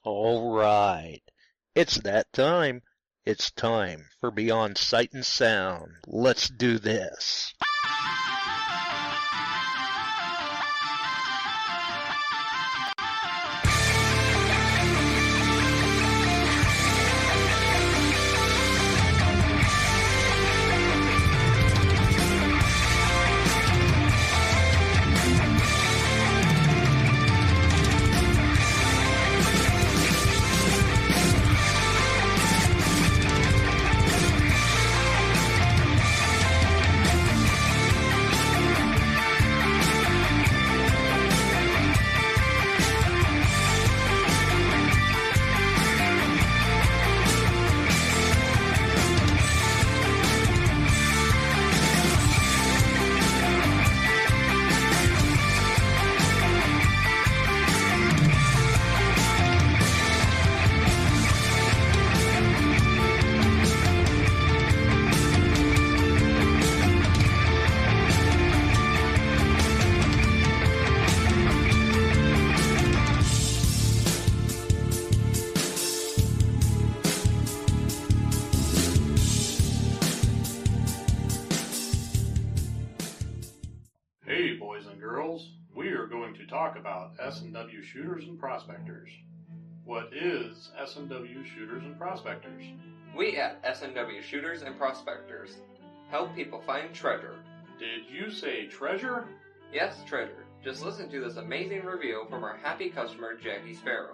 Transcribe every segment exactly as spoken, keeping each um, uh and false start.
All right. It's that time. It's time for Beyond Sight and Sound. Let's do this. Hey boys and girls, we are going to talk about S and W shooters and prospectors. What is S and W shooters and prospectors? We at S and W Shooters and Prospectors help people find treasure. Did you say treasure? Yes, treasure. Just listen to this amazing review from our happy customer, Jackie Sparrow.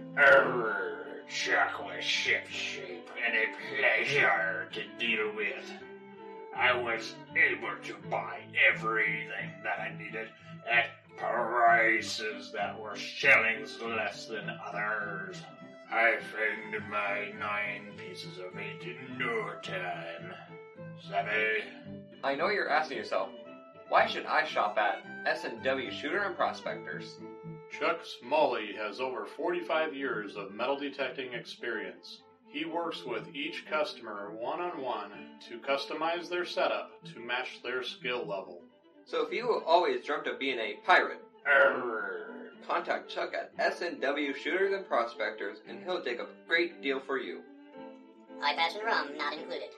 Err, chocolate ship shape and a pleasure to deal with. I was able to buy everything that I needed at prices that were shillings less than others. I found my nine pieces of eight in no time. Savvy? I know you're asking yourself, why should I shop at S and W Shooter and Prospectors? Chuck Smalley has over forty-five years of metal detecting experience. He works with each customer one-on-one to customize their setup to match their skill level. So if you always dreamt of being a pirate, Err. contact Chuck at S and W Shooters and Prospectors and he'll dig a great deal for you. High passion rum not included.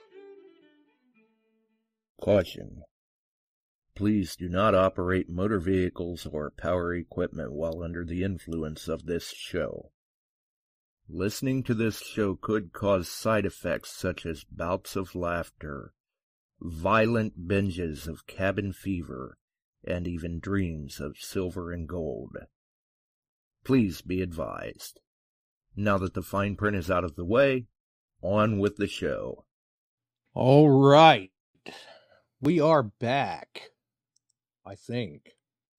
Caution. Please do not operate motor vehicles or power equipment while under the influence of this show. Listening to this show could cause side effects such as bouts of laughter, violent binges of cabin fever, and even dreams of silver and gold. Please be advised. Now that the fine print is out of the way, on with the show. All right. We are back, I think.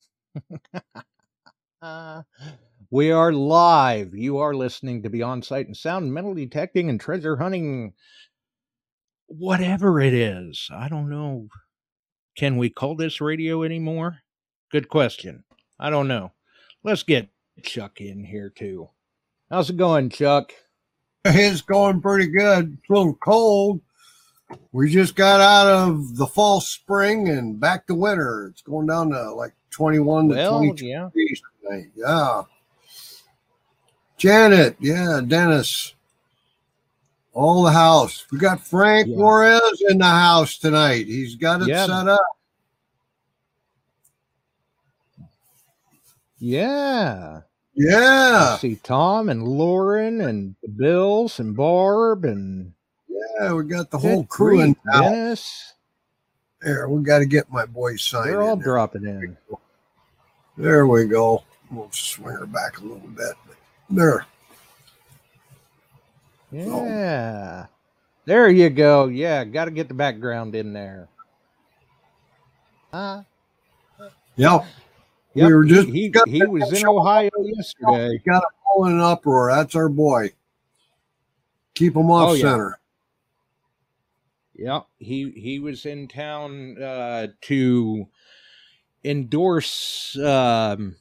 uh, we are live. You are listening to Beyond Sight and Sound, metal detecting and treasure hunting. Whatever it is. I don't know. Can we call this radio anymore? Good question. I don't know. Let's get Chuck in here, too. How's it going, Chuck? It's going pretty good. It's a little cold. We just got out of the fall spring and back to winter. It's going down to like twenty-one Well, to twenty-two yeah. degrees tonight. Yeah. Janet, yeah, Dennis. All the house. We got Frank Yeah. Juarez in the house tonight. He's got it Yeah. set up. Yeah. Yeah. I see Tom and Lauren and the Bills and Barb and Yeah, we got the whole Good crew in grief, town. Dennis. There, we got to get my boys signed They're all in there. dropping in. There we go. We'll swing her back a little bit. There. Yeah. There you go. Yeah, got to get the background in there. Uh, Yep. yep, We were just he, he, got he that was in show. Ohio yesterday. Got them all in an uproar. That's our boy. Keep them off Oh, yeah. center. Yep, he he was in town uh, to endorse um,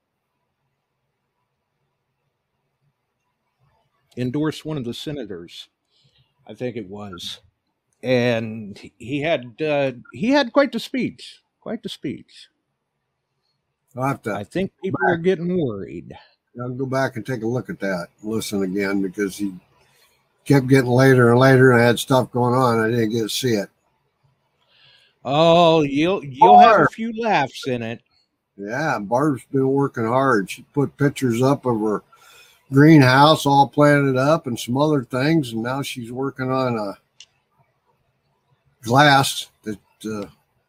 endorse one of the senators, I think it was, and he had uh, he had quite the speech, quite the speech. I'll have to I think people are getting worried. I'll go back and take a look at that, listen again, because he kept getting later and later, and I had stuff going on. I didn't get to see it. Oh, you'll you'll have a few laughs in it. Yeah, Barb's been working hard. She put pictures up of her greenhouse all planted up and some other things, and now she's working on a glass that uh,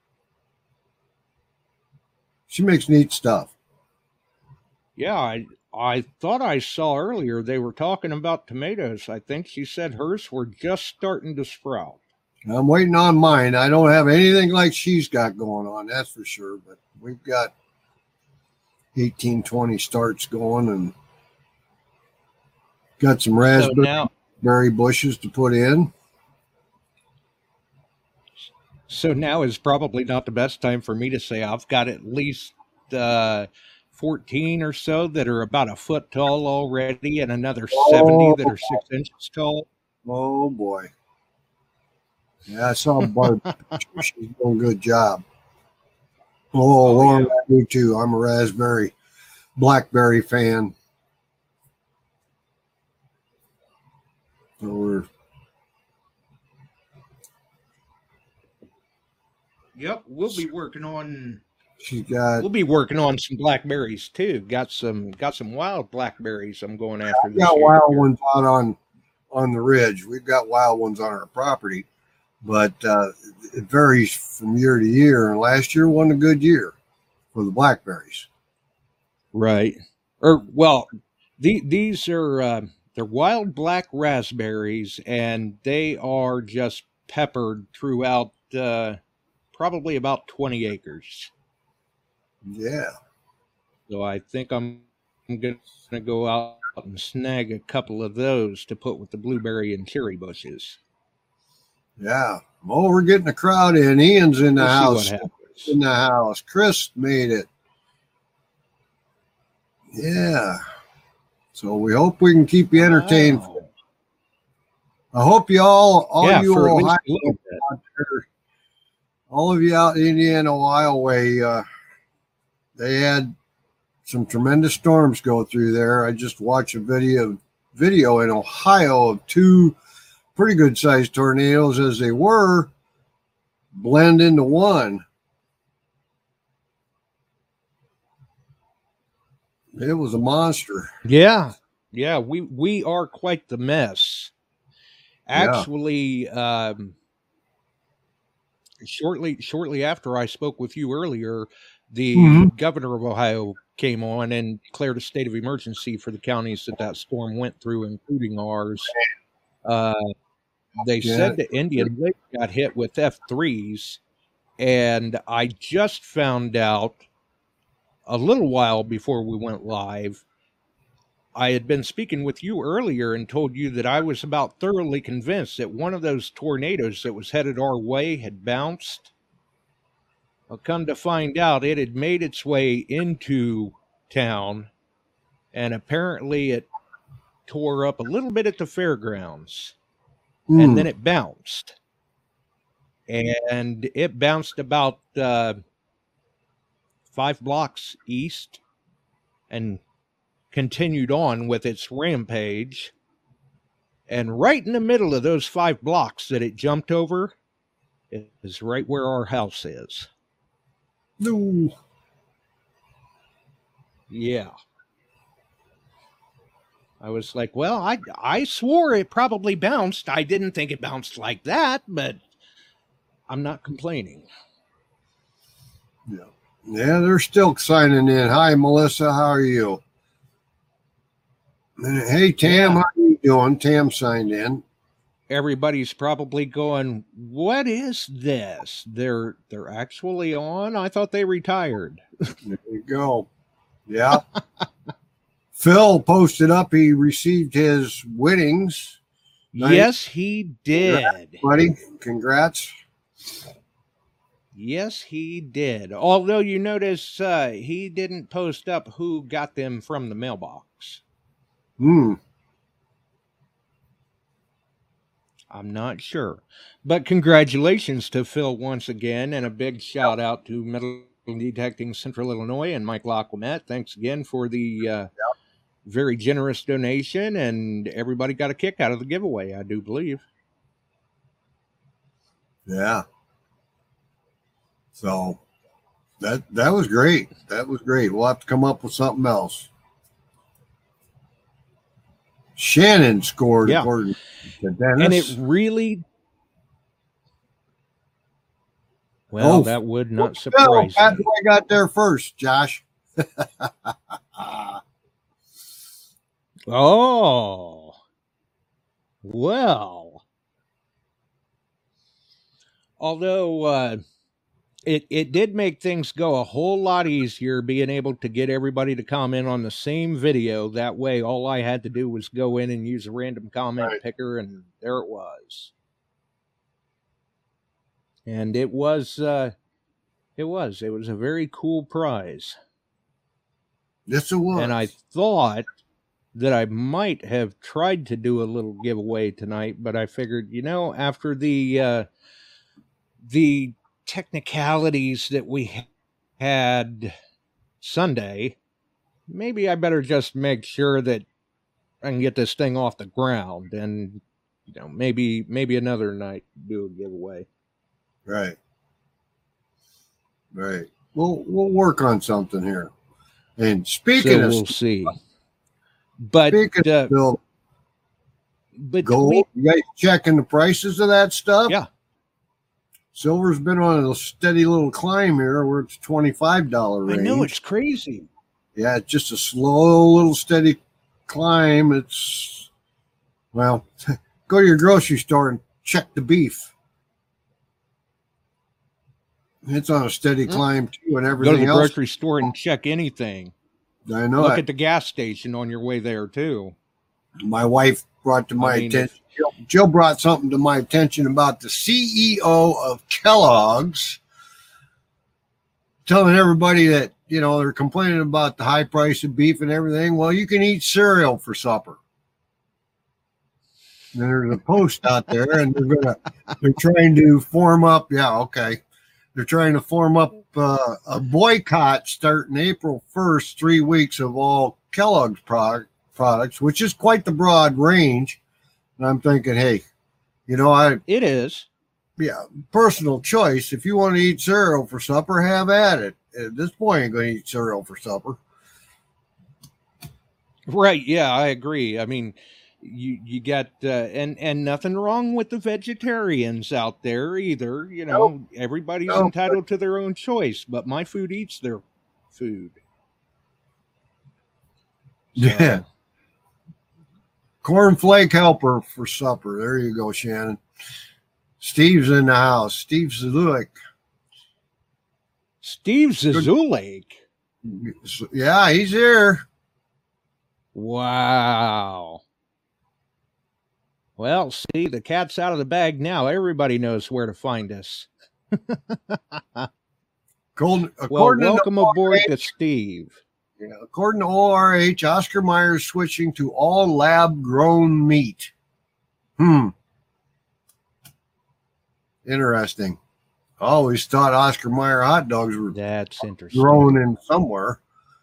she makes neat stuff. Yeah, I I thought I saw earlier they were talking about tomatoes. I think she said hers were just starting to sprout. I'm waiting on mine. I don't have anything like she's got going on, that's for sure, but we've got eighteen, twenty starts going and got some raspberry So now, berry bushes to put in. so now is probably not the best time for me to say I've got at least uh, fourteen or so that are about a foot tall already, and another seventy that are six inches tall. Oh boy. Yeah, I saw Barb. She's doing a good job. Oh, Oh, Lauren, yeah. I do too. I'm a raspberry, blackberry fan. So we're Yep, we'll be working on she's got we'll be working on some blackberries too. Got some got some wild blackberries I'm going after We've this got year. wild ones out on on the ridge. We've got wild ones on our property, but uh, it varies from year to year. And last year wasn't a good year for the blackberries. Right. Or well, the, these are uh, they're wild black raspberries, and they are just peppered throughout uh, probably about twenty acres. Yeah. So I think I'm, I'm going to go out and snag a couple of those to put with the blueberry and cherry bushes. Yeah. Oh, we're getting a crowd in. Ian's in the We'll see house. what happens. In the house. Chris made it. Yeah. So we hope we can keep you entertained. Wow. I hope you all, all Yeah, you for at least Ohio a little bit. out there, all of you out Indiana, Ohio way, uh, they had some tremendous storms go through there. I just watched a video video in Ohio of two pretty good sized tornadoes as they were blend into one. It was a monster. Yeah. Yeah, we we are quite the mess. Yeah. Actually, um, shortly shortly after I spoke with you earlier, the Mhm. governor of Ohio came on and declared a state of emergency for the counties that that storm went through, including ours. Uh, they Yeah. said the Indian Lake got hit with F threes, and I just found out a little while before we went live. I had been speaking with you earlier and told you that I was about thoroughly convinced that one of those tornadoes that was headed our way had bounced. Well, come to find out, it had made its way into town, and apparently it tore up a little bit at the fairgrounds, Mm. and then it bounced. And it bounced about uh, five blocks east and continued on with its rampage. And right in the middle of those five blocks that it jumped over is right where our house is. No. Yeah. I was like, well, I I swore it probably bounced. I didn't think it bounced like that, but I'm not complaining. Yeah. Yeah, they're still signing in. Hi, Melissa. How are you? And, hey, Tam. Yeah. How you doing? Tam signed in. Everybody's probably going, what is this? They're they're actually on? I thought they retired. There you go. Yeah. Phil posted up he received his winnings. Nice. Yes, he did. Buddy, congrats. Yes, he did. Although you notice uh, he didn't post up who got them from the mailbox. Hmm. I'm not sure. But congratulations to Phil once again, and a big shout out to Metal Detecting Central Illinois and Mike Laquamet. Thanks again for the uh, very generous donation, and everybody got a kick out of the giveaway, I do believe. Yeah. So that that was great. That was great. We'll have to come up with something else. Shannon scored Yeah. according to Dennis. And it really, well, Oh, that would not No, surprise that's me. who I got there first, Josh. Oh, well. Although uh, it, it did make things go a whole lot easier being able to get everybody to comment on the same video. That way, all I had to do was go in and use a random comment Right. picker, and there it was. And it was, uh, it was, it was a very cool prize. Yes, it was. And I thought that I might have tried to do a little giveaway tonight, but I figured, you know, after the uh, the technicalities that we had Sunday, maybe I better just make sure that I can get this thing off the ground, and you know, maybe maybe another night do a giveaway. Right. Right. We'll we'll work on something here. And speaking So of we'll see. But speaking uh, of Bill, but gold, we, you guys checking the prices of that stuff? Yeah. Silver's been on a steady little climb here where it's twenty-five dollars I range. know it's crazy. Yeah, it's just a slow little steady climb. It's, well, go to your grocery store and check the beef. It's on a steady climb too, and Go to everything the else. grocery store and check anything. I know Look it. at the gas station on your way there too. My wife brought to my I mean, attention. Jill, Jill brought something to my attention about the C E O of Kellogg's telling everybody that, you know, they're complaining about the high price of beef and everything. Well, you can eat cereal for supper. And there's a post out there, and they're gonna they're trying to form up. Yeah, okay. They're trying to form up uh, a boycott starting April first, three weeks of all Kellogg's product, products, which is quite the broad range. And I'm thinking, hey, you know, I It is. yeah, personal choice. If you want to eat cereal for supper, have at it. At this point, I'm going to eat cereal for supper. Right. Yeah, I agree. I mean, you you got uh, and and nothing wrong with the vegetarians out there either. You know, everybody's No, entitled to their own choice, but my food eats their food. So, Yeah. Cornflake helper for supper. There you go, Shannon. Steve's in the house. Steve Zazulik. Steve Zazulake. Yeah, he's here. Wow. Well, see, the cat's out of the bag now. Everybody knows where to find us. According, Well, according welcome to aboard O R H, to Steve. yeah, according to O R H, Oscar Mayer is switching to all lab-grown meat. Hmm. Interesting. I always thought Oscar Mayer hot dogs were That's interesting. grown in somewhere.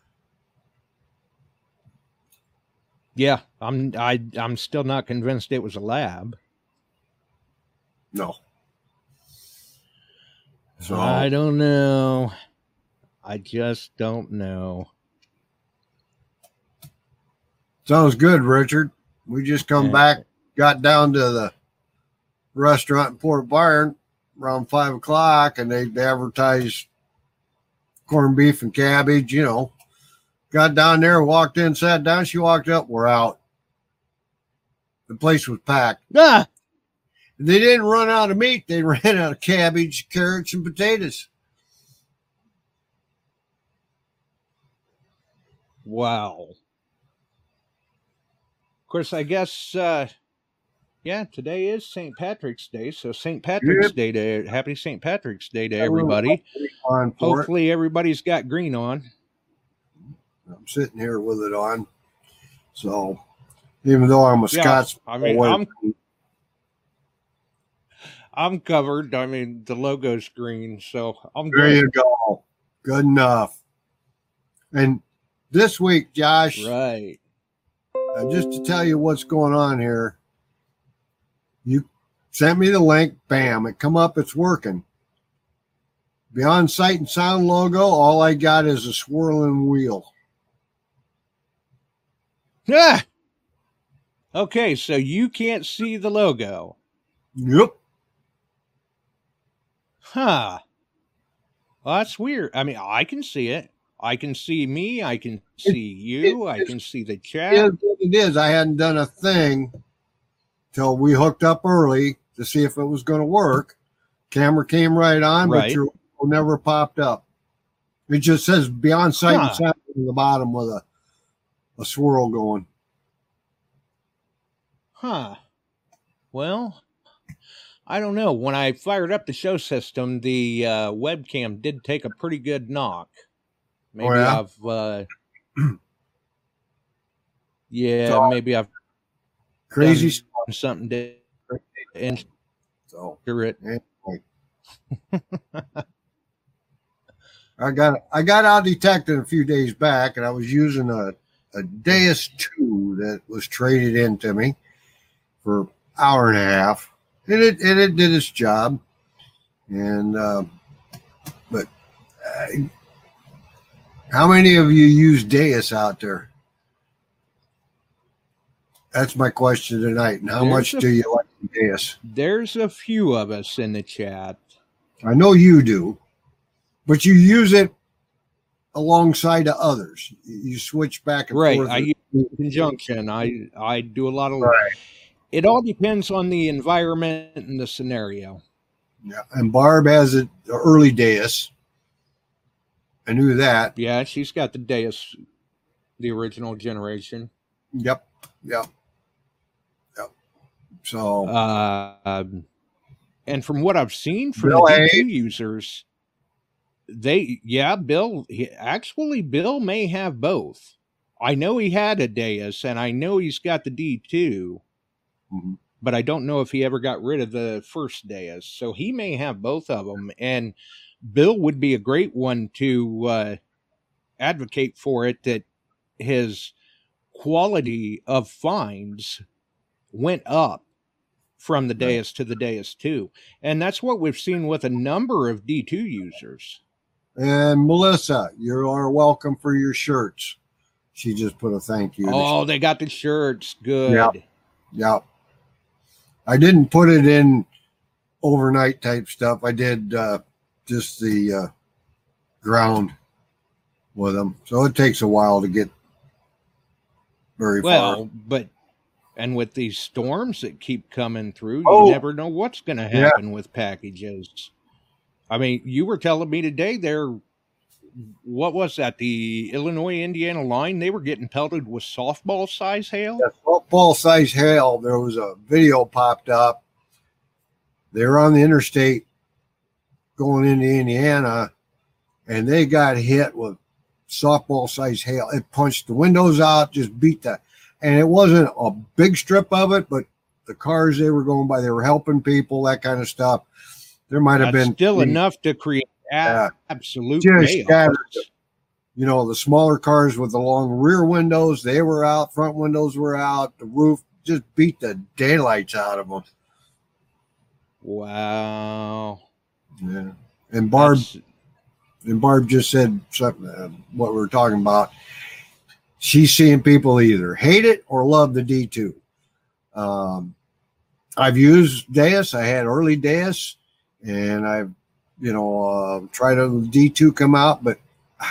Yeah, I'm I I'm still not convinced it was a lab. No. So I don't know. I just don't know. sounds good, Richard. We just come Yeah. back, got down to the restaurant in Port Byron around five o'clock, and they advertised corned beef and cabbage, you know. Got down there, walked in, sat down. She walked up, we're out. The place was packed. Ah, They didn't run out of meat. They ran out of cabbage, carrots, and potatoes. wow. Of course, I guess uh yeah, today is Saint Patrick's Day, so Saint Patrick's Yep. Day to happy Saint Patrick's Day to everybody. On for it. Hopefully everybody's got green on. I'm sitting here with it on. So even though I'm a Yeah, Scots, I mean, boy, I'm I'm covered. I mean, the logo's green, so I'm there good. you go. Good enough. And this week, Josh, Right. uh, just to tell you what's going on here, you sent me the link. Bam, it come up. It's working. Beyond Sight and Sound logo. All I got is a swirling wheel. Ah! Okay, so you can't see the logo. Yep. Huh. Well, that's weird. I mean, I can see it. I can see me. I can see you. I can see the chat. It is what it is. I hadn't done a thing till we hooked up early to see if it was going to work. Camera came right on, Right. but your logo never popped up. It just says Beyond Sight Huh. and Sound in the bottom with a, a swirl going. Huh. Well, I don't know. When I fired up the show system, the uh, webcam did take a pretty good knock. Maybe Oh, yeah? I've, uh, yeah, So- maybe I've Crazy done stuff. something to enter So it. anyway. I got I got out detected a few days back, and I was using a, a Deus two that was traded into me for an hour and a half, and it and it did its job. And uh, but uh, how many of you use Deus out there? That's my question tonight. And how There's much a- do you like Deus? There's a few of us in the chat. I know you do, but you use it alongside of others. You switch back and Right. forth. I use it in conjunction. I, I do a lot of, Right. it all depends on the environment and the scenario. Yeah. And Barb has it the early Deus. I knew that. Yeah, she's got the Deus, the original generation. Yep. Yep. Yep. So Uh, um, and from what I've seen from Bill the A. D two users, they, yeah, Bill, he, actually, Bill may have both. I know he had a Deus, and I know he's got the D two, Mhm. but I don't know if he ever got rid of the first Deus. So he may have both of them, and Bill would be a great one to uh, advocate for it, that his quality of finds went up from the Right. Deus to the Deus two. And that's what we've seen with a number of D two users. and Melissa, you are welcome for your shirts. She just put a thank you. Oh, they got the shirts. Good. Yep. Yep. I didn't put it in overnight type stuff. I did uh, just the uh, ground with them. So it takes a while to get very Well, far. but, and with these storms that keep coming through, you Oh. never know what's going to Yeah. happen with packages. I mean, you were telling me today there, what was that? The Illinois Indiana line, they were getting pelted with softball size hail. That football size hail, there was a video popped up. They were on the interstate going into Indiana, and they got hit with softball size hail. It punched the windows out, just beat that. And it wasn't a big strip of it, but the cars they were going by, they were helping people, that kind of stuff. There might have That's been still enough to create Yeah. absolute Just chaos. scattered. You know, the smaller cars with the long rear windows, they were out, front windows were out, the roof just beat the daylights out of them. Wow. Yeah. And Barb, That's- and Barb just said something, uh, what we were talking about. She's seeing people either hate it or love the D two. Um, I've used Deus. I had early Deus, and I've, you know, uh, tried a D two come out, but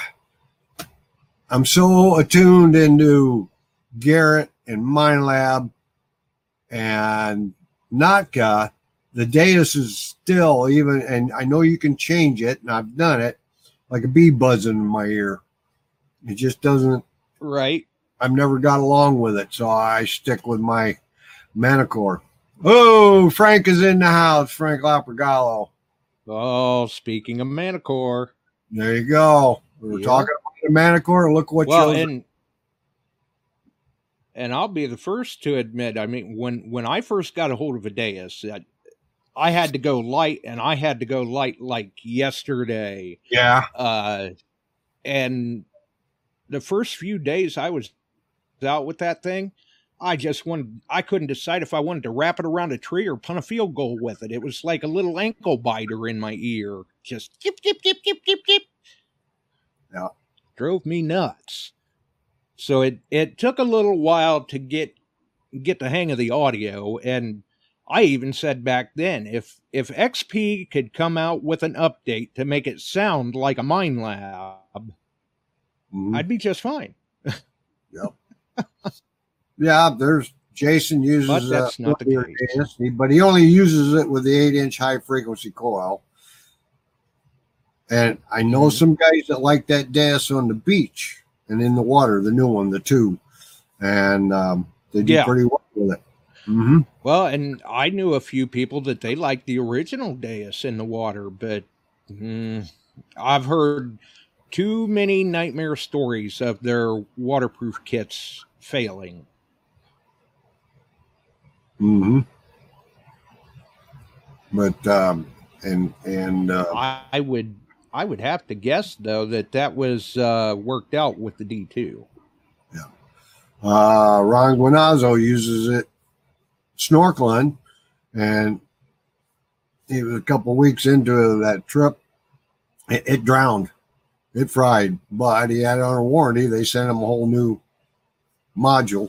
I'm so attuned into Garrett and MindLab and Notka. The Deus is still even, and I know you can change it, and I've done it, like a bee buzzing in my ear. It just doesn't, right. I've never got along with it, so I stick with my Manicore. Oh, Frank is in the house, Frank Lapergallo. Oh, speaking of Manicore. There you go. We were Yeah. talking about the Manicore. Look what Well, shows. and and I'll be the first to admit, I mean, when when I first got a hold of a Deus, I, I had to go light, and I had to go light like yesterday. Yeah. Uh, and the first few days I was out with that thing, I just wanted, I couldn't decide if I wanted to wrap it around a tree or punt a field goal with it. It was like a little ankle biter in my ear. Just chip, chip, chip, chip, chip, chip. Yeah. Drove me nuts. So it, it took a little while to get, get the hang of the audio. And I even said back then, if, if X P could come out with an update to make it sound like a Mine Lab, Mhm. I'd be just fine. Yep. Yeah, there's Jason uses But that's uh, not the linear case. D A S, but he only uses it with the eight inch high frequency coil. And I know Mhm. some guys that like that D A S on the beach and in the water, the new one, the two, and um, they do Yeah. pretty well with it. Mm-hmm. Well, and I knew a few people that they liked the original Deus in the water, but mm, I've heard too many nightmare stories of their waterproof kits failing. Mm-hmm. But um, and and uh, I, I would I would have to guess though that that was uh, worked out with the D two. uh, Ron Guinazzo uses it snorkeling, and he was a couple weeks into that trip. It, it drowned, it fried, but he had it on a warranty. They sent him a whole new module.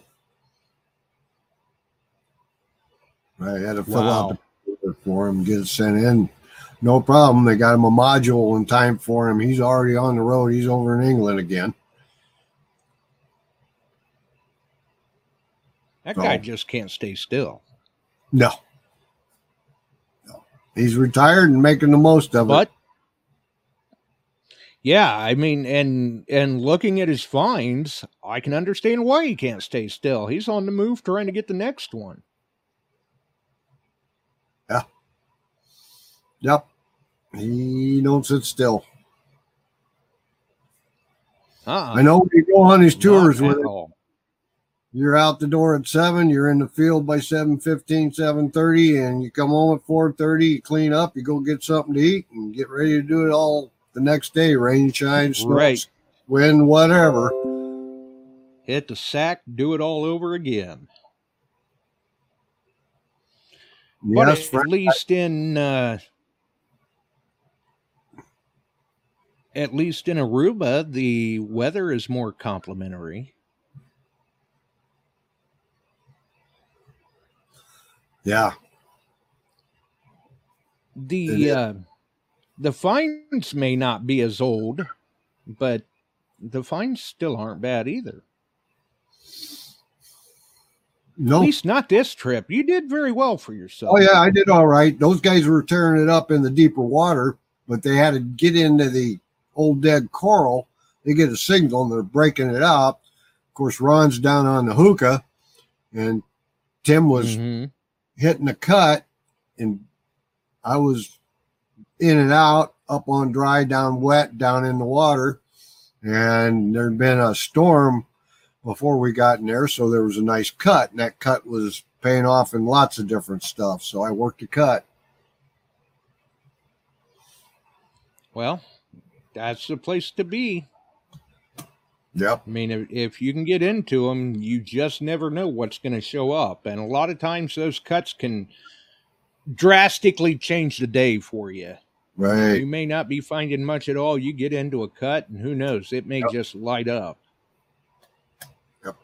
I had to fill out Wow. the paperwork for him, get it sent in. No problem. They got him a module in time for him. He's already on the road. He's over in England again. That Oh. guy just can't stay still. No. No. He's retired and making the most of But it. yeah, I mean, and and looking at his finds, I can understand why he can't stay still. He's on the move trying to get the next one. Yep. He don't sit still. Uh-uh. I know when you go on his tours Not with at it, all. you're out the door at seven, you're in the field by seven fifteen, seven thirty, and you come home at four thirty, you clean up, you go get something to eat and get ready to do it all the next day. Rain, shine, snow, Right. wind, whatever. Hit the sack, do it all over again. But Yes, at Frank. least in uh, at least in Aruba, the weather is more complimentary. Yeah. It The is. uh, the finds may not be as old, but the finds still aren't bad either. At No. least not this trip. You did very well for yourself. Oh, yeah, I did all right. Those guys were tearing it up in the deeper water, but they had to get into the old dead coral. They get a signal and they're breaking it up. Of course, Ron's down on the hookah, and Tim was Mhm. hitting a cut, and I was in and out, up on dry, down wet, down in the water. And there'd been a storm before we got in there, so there was a nice cut, and that cut was paying off in lots of different stuff. So I worked the cut. Well, that's the place to be. Yep. I mean, if, if you can get into them, you just never know what's going to show up. And a lot of times those cuts can drastically change the day for you. Right. You may not be finding much at all. You get into a cut, and who knows, it may Yep. just light up. Yep.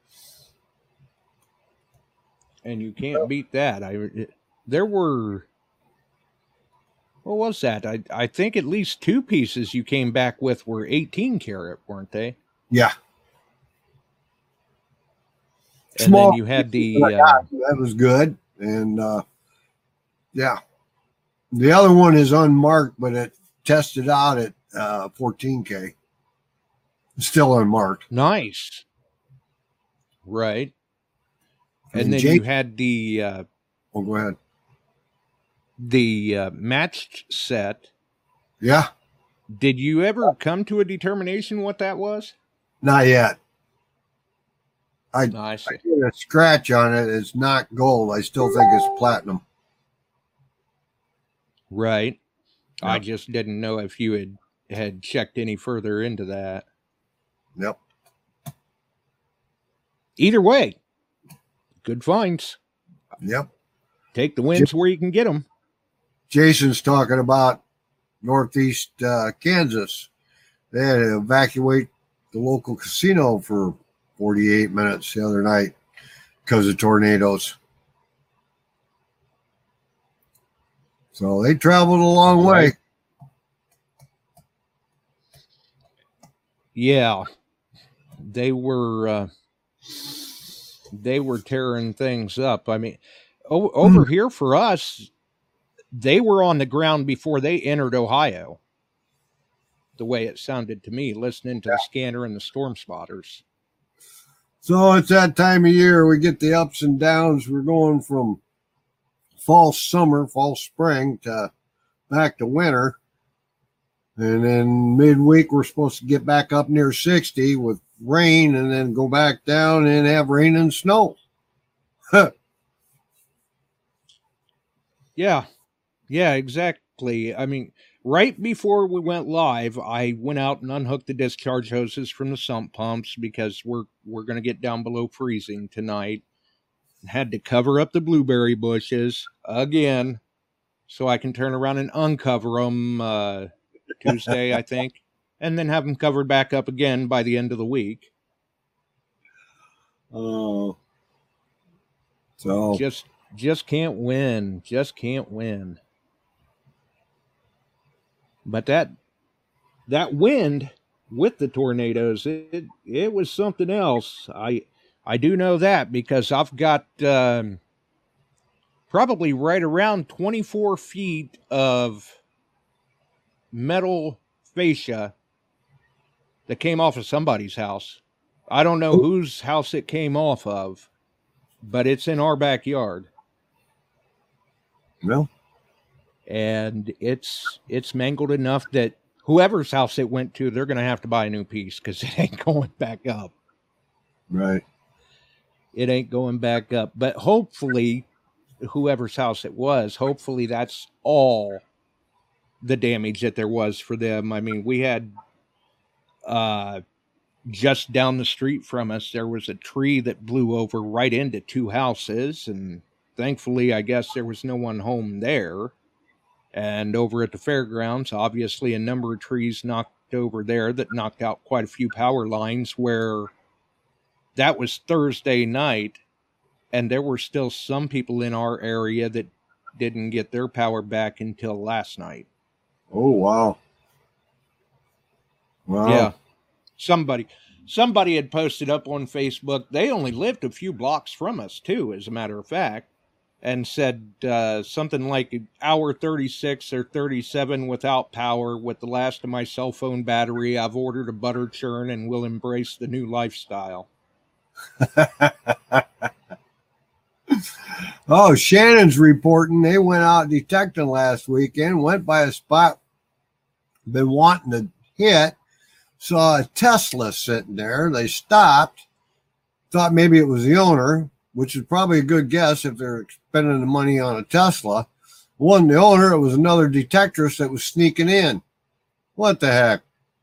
And you can't beat that. I it- there were, what was that? I I think at least two pieces you came back with were eighteen karat, weren't they? Yeah. And Small then you had the pieces that I uh, got, that was good. And uh, yeah. The other one is unmarked, but it tested out at uh, fourteen K. It's still unmarked. nice, right? And And then Jake- you had the uh, Oh, go ahead. the uh, matched set. Yeah. Did you ever come to a determination what that was? Not yet. I, No, I I see. did a scratch on it. It's not gold. I still think it's platinum. Right. I Yep. just didn't know if you had had checked any further into that. Yep. Either way, Good finds. Yep. Take the wins where you can get them. Jason's talking about northeast uh, Kansas. They had to evacuate the local casino for forty-eight minutes the other night because of tornadoes. So they traveled a long way. Right. Yeah. They were uh, they were tearing things up. I mean, o- over here for us, they were on the ground before they entered Ohio. The way it sounded to me, listening to the scanner and the storm spotters. So it's that time of year we get the ups and downs. We're going from fall summer, fall spring to back to winter. And then midweek we're supposed to get back up near sixty with rain and then go back down and have rain and snow. Yeah. Yeah, exactly. I mean, right before we went live, I went out and unhooked the discharge hoses from the sump pumps because we're we're going to get down below freezing tonight. Had to cover up the blueberry bushes again so I can turn around and uncover them uh, Tuesday, I think, and then have them covered back up again by the end of the week. Oh. So Just just can't win. Just can't win. But that that wind with the tornadoes, it it was something else. I I do know that because I've got um, probably right around twenty-four feet of metal fascia that came off of somebody's house. I don't know whose house it came off of, but it's in our backyard. well, And it's it's mangled enough that whoever's house it went to, they're going to have to buy a new piece because it ain't going back up. right. It ain't going back up. But hopefully, whoever's house it was, hopefully that's all the damage that there was for them. I mean, we had uh, just down the street from us, there was a tree that blew over right into two houses. And thankfully, I guess there was no one home there. And over at the fairgrounds, obviously a number of trees knocked over there that knocked out quite a few power lines where that was Thursday night. And there were still some people in our area that didn't get their power back until last night. Oh, wow. Wow. Yeah. Somebody, somebody had posted up on Facebook. They only lived a few blocks from us too, as a matter of fact. And said uh, something like hour thirty-six or thirty-seven without power with the last of my cell phone battery. I've ordered a butter churn and will embrace the new lifestyle. Oh, Shannon's reporting they went out detecting last weekend, went by a spot, been wanting to hit, saw a Tesla sitting there. They stopped, thought maybe it was the owner, which is probably a good guess if they're spending the money on a Tesla. It wasn't the owner, it was another detectorist that was sneaking in. What the heck?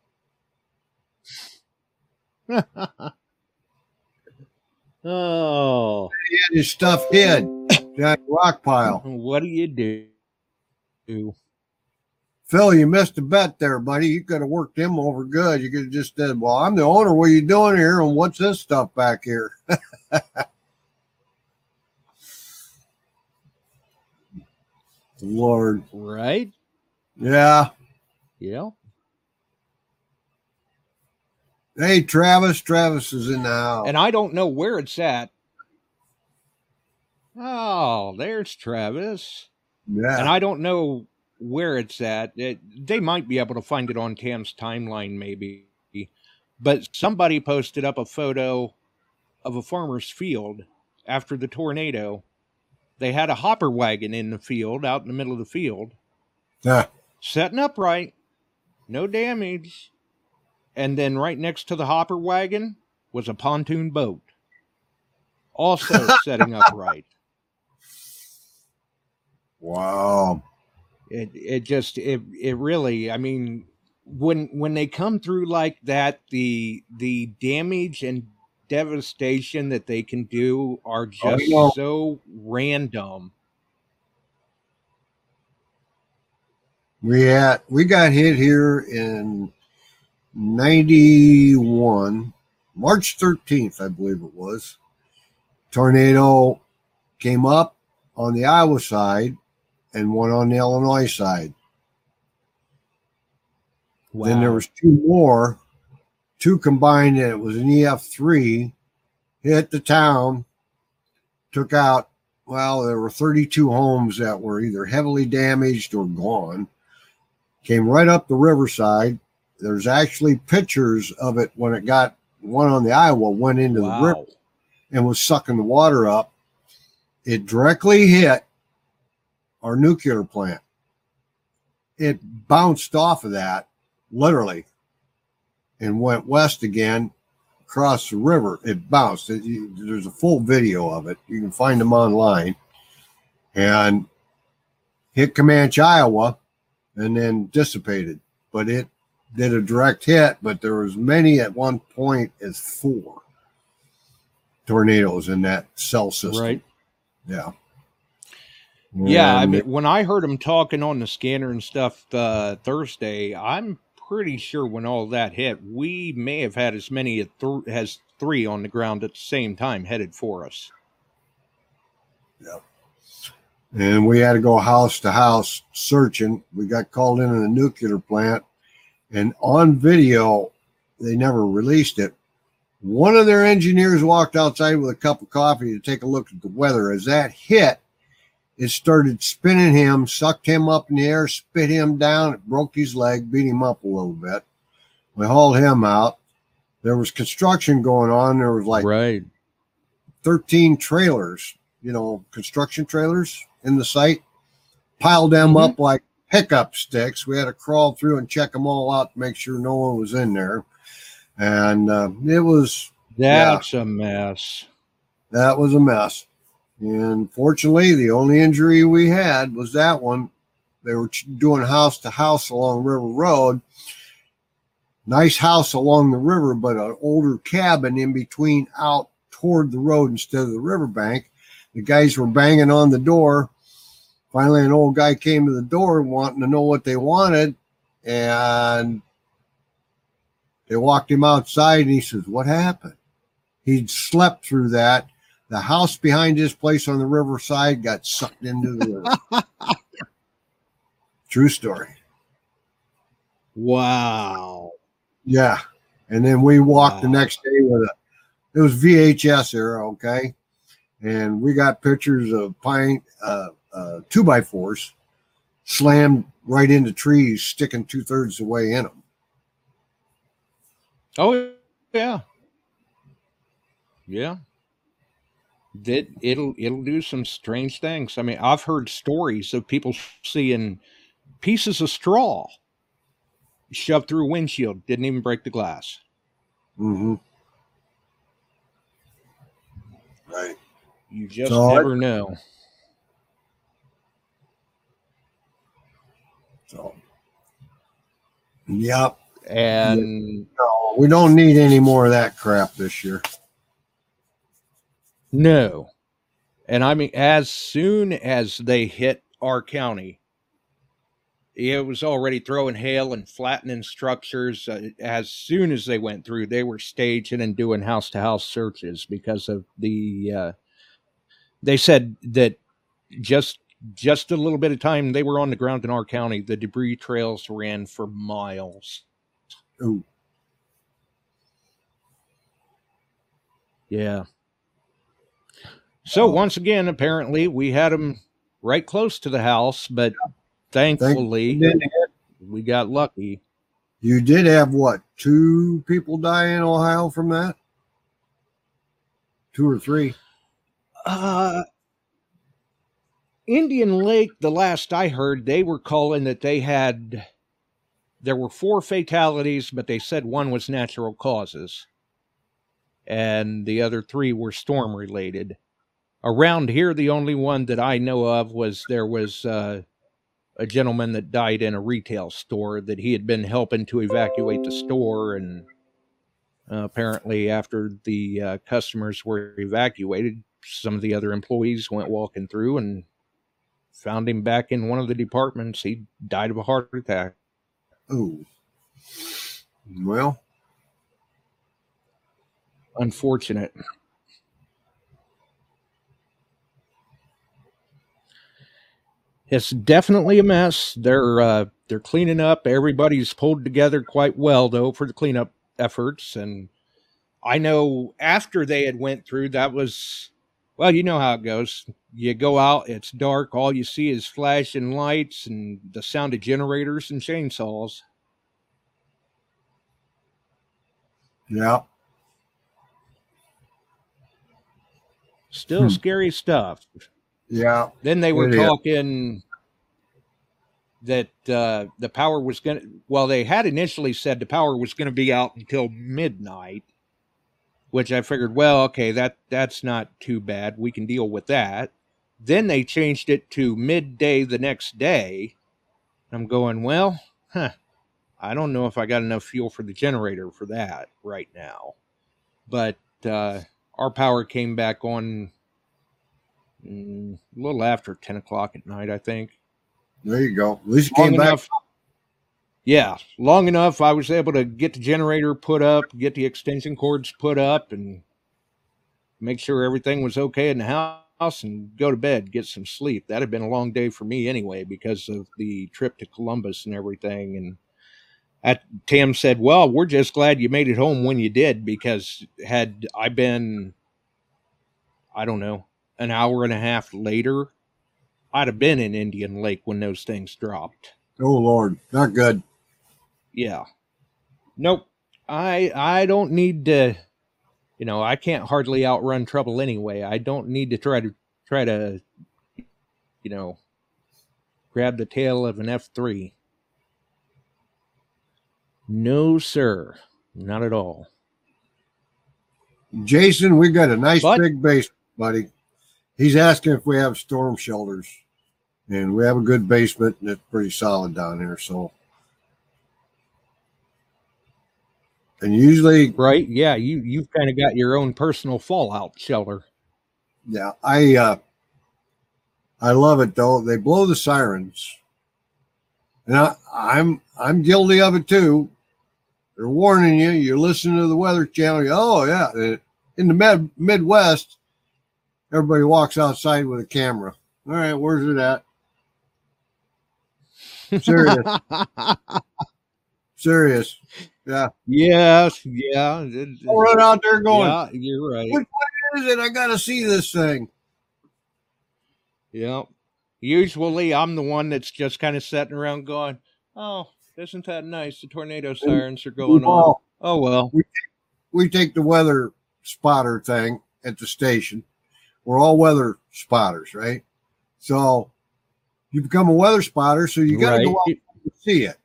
Oh, He had his stuff hid, that rock pile. what do you do? Phil, you missed a bet there, buddy. You could have worked him over good. You could have just said, well, I'm the owner. What are you doing here? And what's this stuff back here? Lord. Right? Yeah. Yeah. Hey, Travis. Travis is in the house. And I don't know where it's at. Oh, there's Travis. Yeah. And I don't know where it's at. It, they might be able to find it on Tam's timeline, maybe. But somebody posted up a photo of a farmer's field after the tornado. They had a hopper wagon in the field, out in the middle of the field, Yeah. setting upright, no damage. And then right next to the hopper wagon was a pontoon boat, also setting upright. Wow. It it just it it really, I mean, when when they come through like that, the the damage and devastation that they can do are Oh, just you know, so random. we had we got hit here in ninety-one, March thirteenth, I believe it was. Tornado came up on the Iowa side and one on the Illinois side. Wow. Then there was two more, two combined, and it was an E F three, hit the town, took out, well, there were thirty-two homes that were either heavily damaged or gone. Came right up the riverside. There's actually pictures of it when it got, one on the Iowa went into Wow. the river and was sucking the water up. It directly hit our nuclear plant. It bounced off of that, literally, and went west again across the river. It bounced. It, you, there's a full video of it. You can find them online. And hit Comanche, Iowa, and then dissipated. But it did a direct hit, but there was many at one point as four tornadoes in that cell system. Right. Yeah. Yeah, I And mean, when I heard him talking on the scanner and stuff uh, Thursday, I'm pretty sure when all that hit, we may have had as many as, th- as three on the ground at the same time headed for us. and we had to go house to house searching. We got called into the nuclear plant, and on video, they never released it. One of their engineers walked outside with a cup of coffee to take a look at the weather. As that hit, it started spinning him, sucked him up in the air, spit him down. It broke his leg, beat him up a little bit. We hauled him out. There was construction going on. There was like Right. thirteen trailers, you know, construction trailers in the site. Piled them Mhm. up like pickup sticks. We had to crawl through and check them all out to make sure no one was in there. And uh, it was, That's a mess. that was a mess. And fortunately, the only injury we had was that one. They were ch- doing house to house along River Road. Nice house along the river, but an older cabin in between out toward the road instead of the riverbank. The guys were banging on the door. Finally, an old guy came to the door wanting to know what they wanted, and they walked him outside, and he says, "What happened?" He'd slept through that. The house behind his place on the riverside got sucked into the river. True story. Wow. Yeah. And then we walked the Wow. next day with a, it was V H S era, okay? And we got pictures of pine, uh, uh, two by fours slammed right into trees, sticking two thirds of the way in them. Oh, yeah. Yeah. That it'll it'll do some strange things. I mean, I've heard stories of people seeing pieces of straw shoved through a windshield, didn't even break the glass. Mm-hmm. Right. You just So I- never know. So, yep. And No, we don't need any more of that crap this year. no. And I mean, as soon as they hit our county, it was already throwing hail and flattening structures. Uh, as soon as they went through, they were staging and doing house-to-house searches because of the, uh, they said that just just a little bit of time they were on the ground in our county, the debris trails ran for miles. Ooh. Yeah. So once again, apparently we had them right close to the house, but thankfully You did, we got lucky. you did have what? Two people die in Ohio from that? Two or three? Uh, Indian Lake, the last I heard, they were calling that they had, there were four fatalities, but they said one was natural causes. And the other three were storm related. Around here, the only one that I know of was there was uh, a gentleman that died in a retail store that he had been helping to evacuate the store, and Uh, apparently, after the uh, customers were evacuated, some of the other employees went walking through and found him back in one of the departments. He died of a heart attack. Oh, well, unfortunate. It's definitely a mess. They're uh, they're cleaning up. Everybody's pulled together quite well, though, for the cleanup efforts. And I know after they had went through, that was, well, you know how it goes. You go out, it's dark. All you see is flashing lights and the sound of generators and chainsaws. Yeah. Still Hmm. scary stuff. Yeah. Then they were It is. talking that uh, the power was going to, well, they had initially said the power was going to be out until midnight, which I figured, well, okay, that that's not too bad. We can deal with that. Then they changed it to midday the next day. I'm going, well, huh, I don't know if I got enough fuel for the generator for that right now. But uh, our power came back on mm, a little after ten o'clock at night, I think. There you go. At least it Long came back. enough. Yeah, long enough. I was able to get the generator put up, get the extension cords put up, and make sure everything was okay in the house and go to bed, get some sleep. That had been a long day for me anyway because of the trip to Columbus and everything. And at, Tam said, well, we're just glad you made it home when you did, because had I been, I don't know, an hour and a half later, I'd have been in Indian Lake when those things dropped. Oh, Lord. Not good. Yeah. Nope. I I don't need to, you know, I can't hardly outrun trouble anyway. I don't need to try to try to, you know, grab the tail of an F three. No, sir. Not at all. Jason, we got a nice But- big basement, buddy. He's asking if we have storm shelters. And we have a good basement, and it's pretty solid down here. So, and usually, Right? Yeah, you you've kind of got your own personal fallout shelter. yeah, I uh, I love it though. They blow the sirens, and I, I'm I'm guilty of it too. They're warning you. You're listening to the Weather Channel. You, oh yeah, in the med, Midwest, everybody walks outside with a camera. All right, where's it at? Serious, serious. Yeah, Yes, yeah. I'll run out there going, Yeah, you're right. what is it? I got to see this thing. Yeah. Usually I'm the one that's just kind of sitting around going, oh, isn't that nice? The tornado sirens are going on. Well, Oh, well. we take the weather spotter thing at the station. We're all weather spotters, right? So you become a weather spotter, so you got to Right. go out and see it.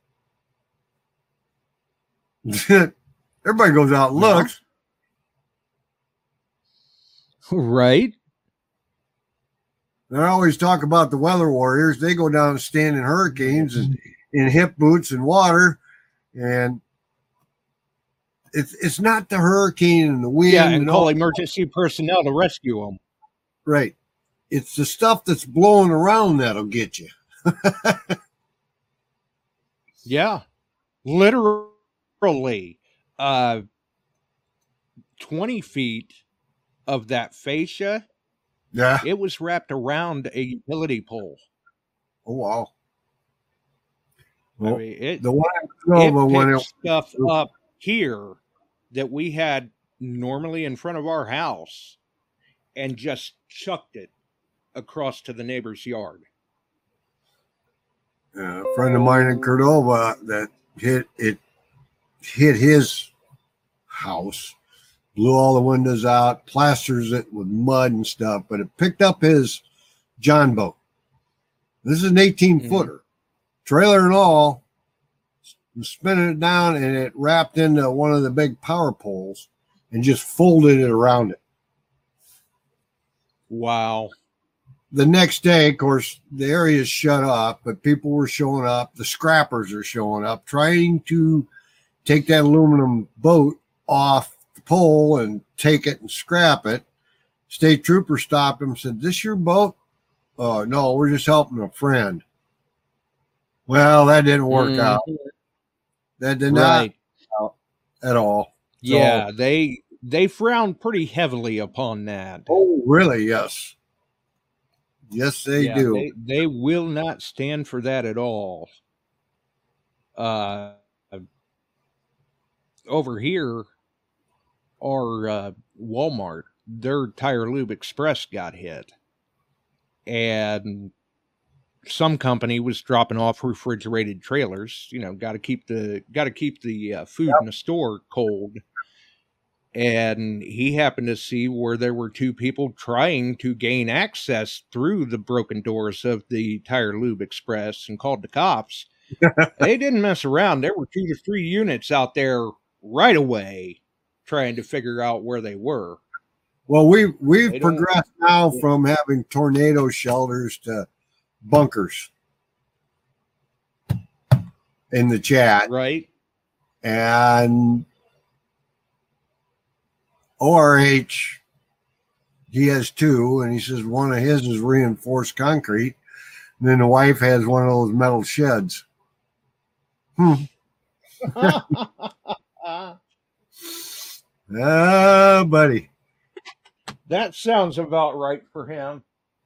Everybody goes out and looks. Right. And I always talk about the weather warriors. They go down and stand in hurricanes and in hip boots and water, and it's it's not the hurricane and the wind. Yeah, and all- call emergency personnel to rescue them. Right. It's the stuff that's blowing around that'll get you. Yeah. Literally. Uh, twenty feet of that fascia, Yeah. it was wrapped around a utility pole. Oh wow. I Well, mean, it, the one in it Nova when picked it stuff up here that we had normally in front of our house and just chucked it across to the neighbor's yard. uh, a friend of mine in Cordova that hit it hit his house, blew all the windows out, plasters it with mud and stuff, but it picked up his John boat. This is an eighteen footer, trailer and all, spinning it down, and it wrapped into one of the big power poles and just folded it around it. Wow. The next day, of course, the area is shut off, but people were showing up. The scrappers are showing up, trying to take that aluminum boat off pole and take it and scrap it. State trooper stopped him and said, "This your boat?" "Oh, no, we're just helping a friend." Well, that didn't work Mhm. out. That did not Right. work out at all. Yeah, So, they they frown pretty heavily upon that. oh, really? Yes. Yes, they yeah, do. they they will not stand for that at all. Uh, over here, our uh, Walmart, their Tire Lube Express got hit, and some company was dropping off refrigerated trailers. You know, got to keep the got to keep the uh, food in the store cold. And he happened to see where there were two people trying to gain access through the broken doors of the Tire Lube Express and called the cops. They didn't mess around. There were two to three units out there right away trying to figure out where they were. Well, we we've They don't- progressed now from having tornado shelters to bunkers in the chat, Right? and O R H, he has two, and he says one of his is reinforced concrete, and then the wife has one of those metal sheds. Hmm. Ah, buddy. That sounds about right for him.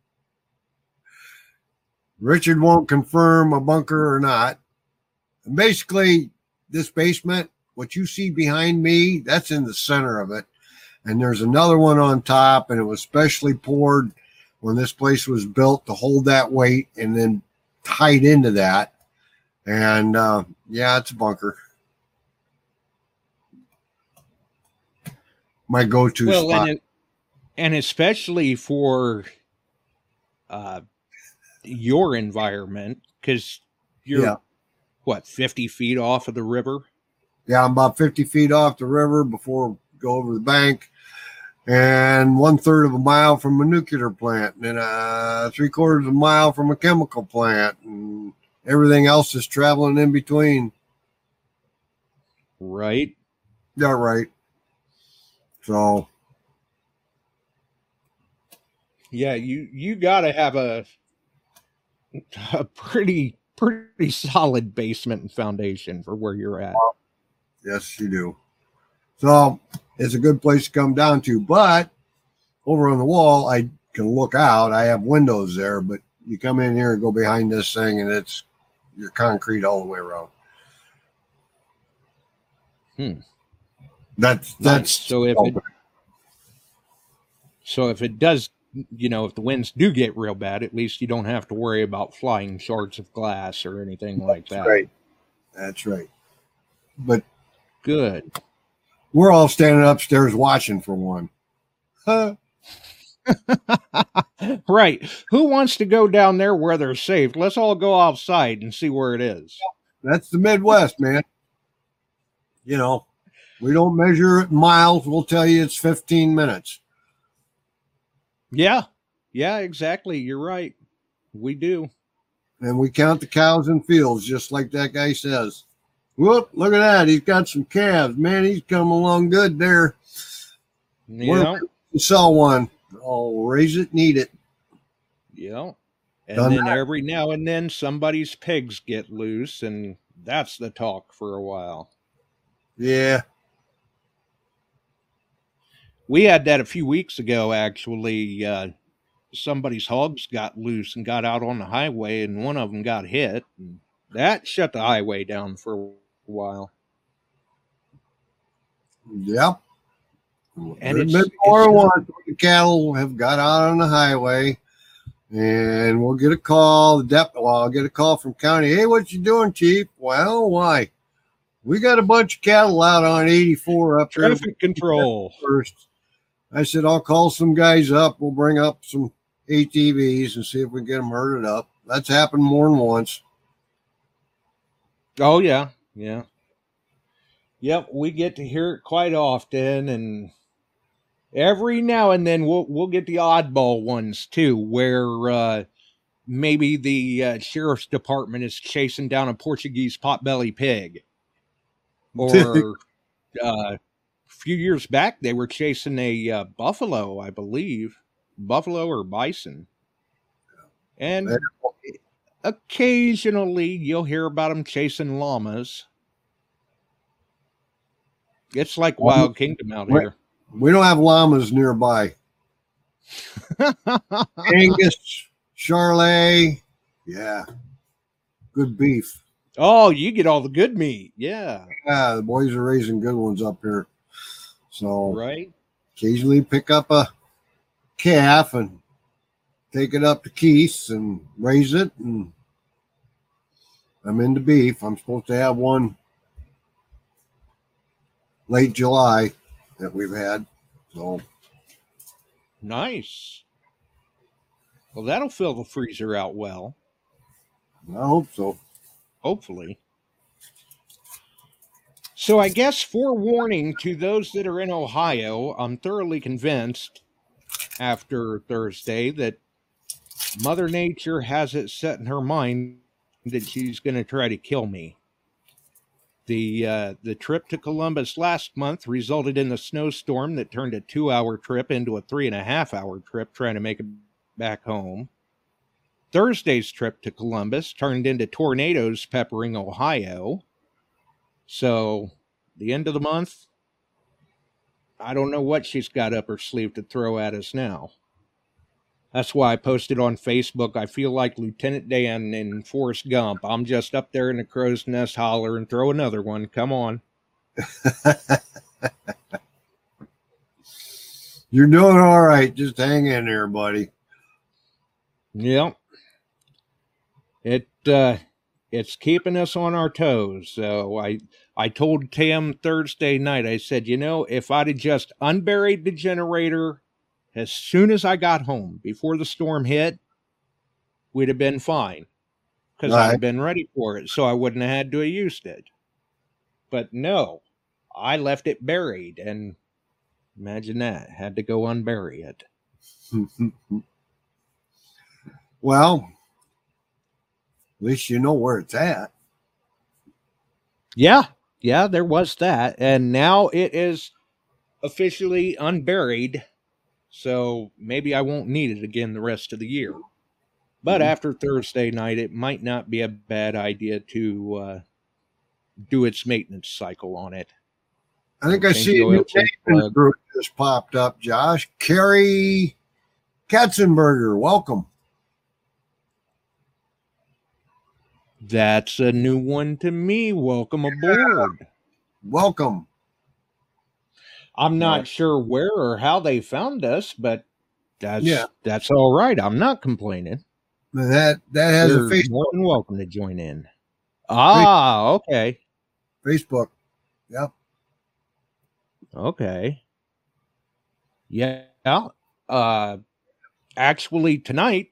Richard won't confirm a bunker or not. And basically, this basement, what you see behind me, that's in the center of it. And there's another one on top, and it was specially poured when this place was built to hold that weight and then tied into that. And uh, yeah, it's a bunker. My go-to Well, spot. and, it, and especially for uh, your environment, because you're, Yeah. what, fifty feet off of the river? Yeah, I'm about fifty feet off the river before we go over the bank, and one third of a mile from a nuclear plant, and uh, three quarters of a mile from a chemical plant, and everything else is traveling in between. Right? Yeah, right. So, Yeah, you you got to have a a pretty pretty solid basement and foundation for where you're at. yes, you do. So, it's a good place to come down to. But over on the wall, I can look out. I have windows there, but you come in here and go behind this thing, and it's your concrete all the way around. Hmm. That's that's so if it, so if it does, you know, if the winds do get real bad, at least you don't have to worry about flying shards of glass or anything like that. right. That's right. But Good. we're all standing upstairs watching for one. Huh? Right. Who wants to go down there where they're safe? Let's all go outside and see where it is. That's the Midwest, man. You know, we don't measure it in miles. We'll tell you it's fifteen minutes. Yeah. Yeah, exactly. You're right. We do. And we count the cows in fields, just like that guy says. Whoop, look at that. He's got some calves. Man, he's coming along good there. Yeah. We'll sell one. I'll raise it and eat it. Yeah. And Done then that. every now and then somebody's pigs get loose, and that's the talk for a while. Yeah. We had that a few weeks ago, actually. Uh, somebody's hogs got loose and got out on the highway, and one of them got hit. And that shut the highway down for a while. Yep. And There's it's- been more than it's- once where the cattle have got out on the highway, and we'll get a call. The dep- well, I'll get a call from county. Hey, what you doing, Chief? Well, why? We got a bunch of cattle out on eighty-four up there Traffic control. first. I said, I'll call some guys up. We'll bring up some A T Vs and see if we can get them herded up. That's happened more than once. Oh, yeah. Yeah. Yep, we get to hear it quite often, and every now and then we'll we'll get the oddball ones too, where uh, maybe the uh, sheriff's department is chasing down a Portuguese potbelly pig, or uh, few years back, they were chasing a uh, buffalo, I believe, buffalo or bison. And occasionally you'll hear about them chasing llamas. It's like Wild Kingdom out here. We don't have llamas nearby. Angus, Charolais, yeah, good beef. Oh, you get all the good meat. Yeah. Yeah, the boys are raising good ones up here. So right. Occasionally pick up a calf and take it up to Keith's and raise it. And I'm into beef. I'm supposed to have one late July that we've had. So nice. Well, that'll fill the freezer out well. I hope so. Hopefully. So I guess forewarning to those that are in Ohio, I'm thoroughly convinced after Thursday that Mother Nature has it set in her mind that she's going to try to kill me. The uh, the trip to Columbus last month resulted in a snowstorm that turned a two-hour trip into a three-and-a-half-hour trip trying to make it back home. Thursday's trip to Columbus turned into tornadoes peppering Ohio. So, the end of the month, I don't know what she's got up her sleeve to throw at us now. That's why I posted on Facebook, I feel like Lieutenant Dan in Forrest Gump. I'm just up there in the crow's nest holler and throw another one. Come on. You're doing all right. Just hang in there, buddy. Yep. It, uh, it's keeping us on our toes. So I, I told Tim Thursday night, I said, you know, if I'd have just unburied the generator as soon as I got home, before the storm hit, we'd have been fine. Because Right. I'd have been ready for it, so I wouldn't have had to have used it. But no, I left it buried, and imagine that, had to go unbury it. Well, at least you know where it's at. Yeah, yeah, there was that. And now it is officially unburied. So maybe I won't need it again the rest of the year. But Mhm. after Thursday night, it might not be a bad idea to uh, do its maintenance cycle on it. I think I Change see the a oil new change name in the plug. group just popped up, Josh. Carrie Katzenberger, welcome. That's a new one to me. Welcome aboard. Welcome. I'm not Right. sure where or how they found us, but that's Yeah. that's all right. I'm not complaining. That that has You're a face, more than welcome to join in. Ah, okay. Facebook. Yep. Okay. Yeah. Uh, actually, tonight,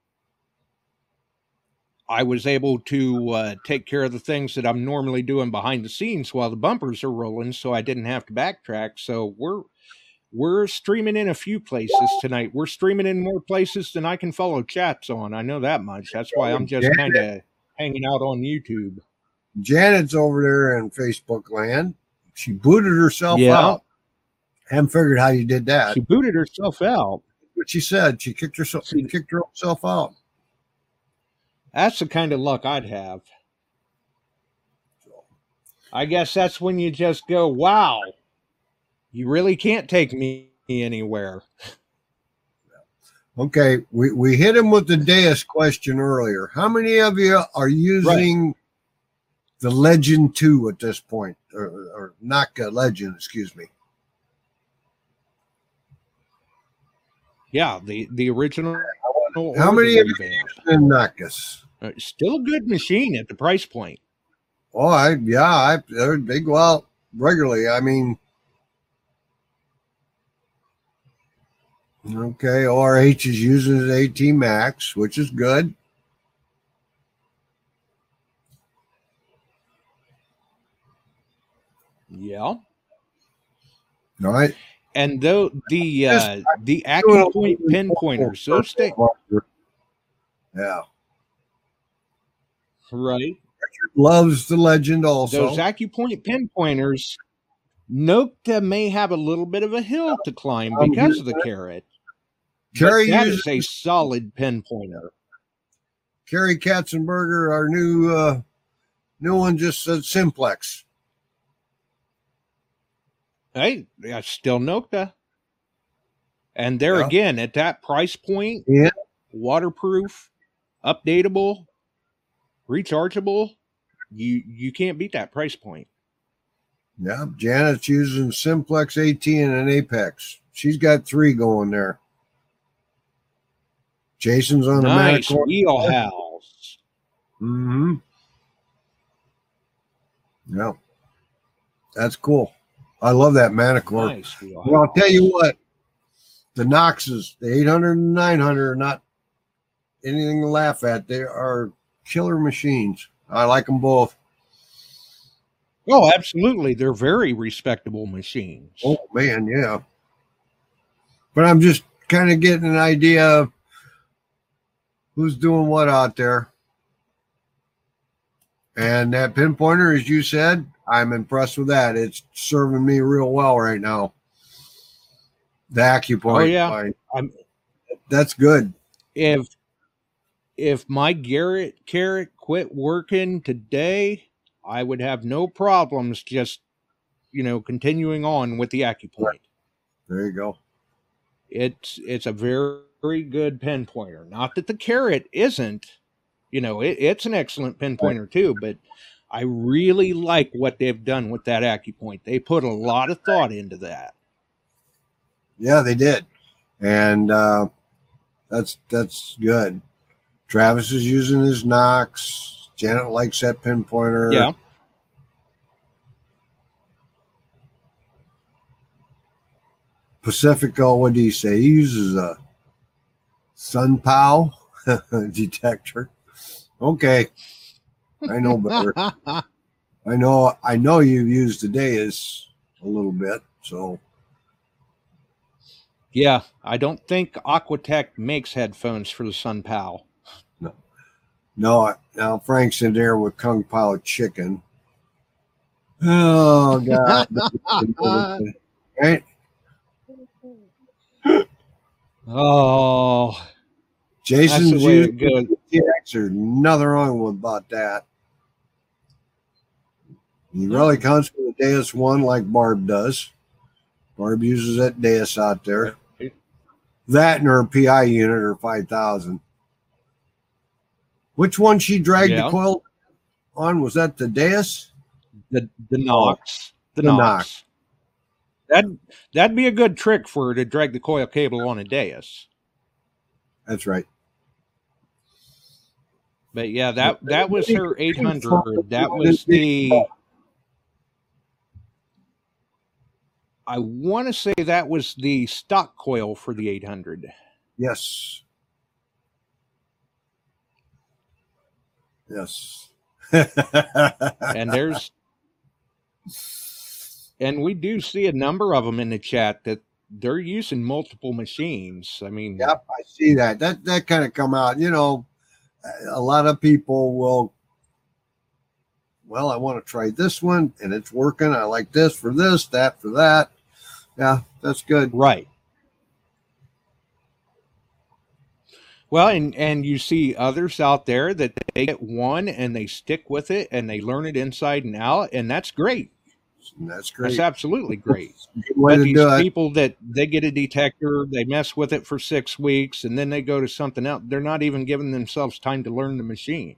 I was able to uh, take care of the things that I'm normally doing behind the scenes while the bumpers are rolling, so I didn't have to backtrack. So we're we're streaming in a few places tonight. We're streaming in more places than I can follow chats on. I know that much. That's why I'm just kind of hanging out on YouTube. Janet's over there in Facebook land. She booted herself Yeah. out. Haven't figured how you did that. She booted herself out. What she said, she kicked herself, She- kicked herself out. That's the kind of luck I'd have. I guess that's when you just go, wow, you really can't take me anywhere. Okay, we, we hit him with the Deus question earlier. How many of you are using the Legend two at this point? Or, or not a Legend, excuse me. Yeah, the, the original. How or many the of you revamp. in Nacus? Uh, Still a good machine at the price point. Oh, I yeah, I they're- they go out regularly. I mean, okay, O R H is using his AT Max, which is good. Yeah. All right. And though the uh, Just- the AccuPoint pinpointers, those stay Yeah, right. loves the Legend also. Those AccuPoint pinpointers, Nokta may have a little bit of a hill to climb I'm because of using the it. Carrot. Carrie That uses is a solid pinpointer. Carrie Katzenberger, our new uh, new one, just said Simplex. Hey, yeah, still Nokta. And there Yeah. again, at that price point, Yeah. waterproof, updatable, rechargeable, you you can't beat that price point. Yeah, Janet's using Simplex AT and an Apex. She's got three going there. Jason's on Nice the Manicore. wheelhouse. Mm-hmm. Yeah. That's cool. I love that Manicore. Nice wheelhouse. Well, I'll tell you what, the Noxes, the eight hundred and nine hundred are not anything to laugh at. They are killer machines. I like them both. Oh, absolutely. They're very respectable machines. Oh, man, yeah. But I'm just kind of getting an idea of who's doing what out there. And that pinpointer, as you said, I'm impressed with that. It's serving me real well right now. The AccuPoint. Oh, yeah. I- I'm, that's good. if if my Garrett Carrot quit working today, I would have no problems just, you know, continuing on with the AccuPoint. There you go. It's it's a very, very good pinpointer. Not that the Carrot isn't, you know, it, it's an excellent pinpointer too, but I really like what they've done with that AccuPoint. They put a lot of thought into that. Yeah, they did. And uh, that's that's good. Travis is using his Knox. Janet likes that pinpointer. Yeah. Pacifico, what do you say? He uses a SunPow detector. Okay. I know better. I know I know you've used the Deus a little bit, so Yeah, I don't think Aquatech makes headphones for the SunPow. no. Now Frank's in there with Kung Pao chicken. Oh God! Right? Oh, Jason's that's the way it using goes. T X. There's nothing wrong with about that. He really comes with a Deus one like Barb does. Barb uses that Deus out there. That and her P I unit are five thousand. Which one she dragged Yeah. the coil on? Was that the Deus? The the Nox. The, The Nox. Nox. That that'd be a good trick for her to drag the coil cable on a Deus. That's right. But yeah, that that was her eight hundred. That was the. I want to say that was the stock coil for the eight hundred. Yes. Yes. And there's and we do see a number of them in the chat that they're using multiple machines. I mean, Yep, I see that. That that kind of come out. You know, a lot of people will. Well, I want to try this one, and it's working. I like this for this, that for that. Yeah, that's good. right. Well, and and you see others out there that they get one and they stick with it and they learn it inside and out, and that's great. That's great. That's absolutely great. Good way But to these do it. people that they get a detector, they mess with it for six weeks, and then they go to something else. They're not even giving themselves time to learn the machine.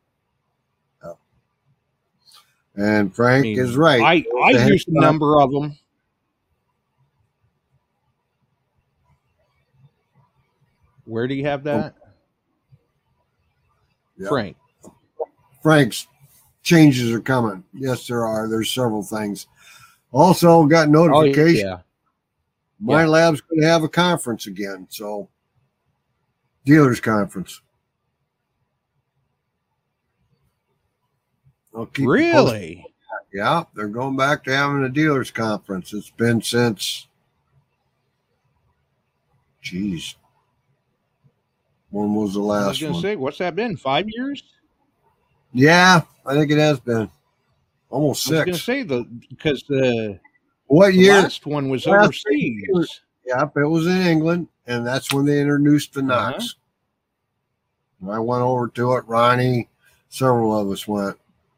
And Frank I mean, is right. I I The used a headshot- number of them. Where do you have that, Yeah. Frank? Frank's changes are coming. Yes, there are. There's several things. Also, got Oh notification. yeah, My yeah. lab's going to have a conference again. So, dealers conference. I'll keep you posted. Really? Yeah, they're going back to having a dealers conference. It's been since, geez, when was the I was last going to one? say, what's that been? Five years? Yeah, I think it has been almost I was going to six. say the because the What The year? last one was Last overseas. year. Yep, it was in England, and that's when they introduced the Uh-huh. Knox. I went over to it. Ronnie, several of us went.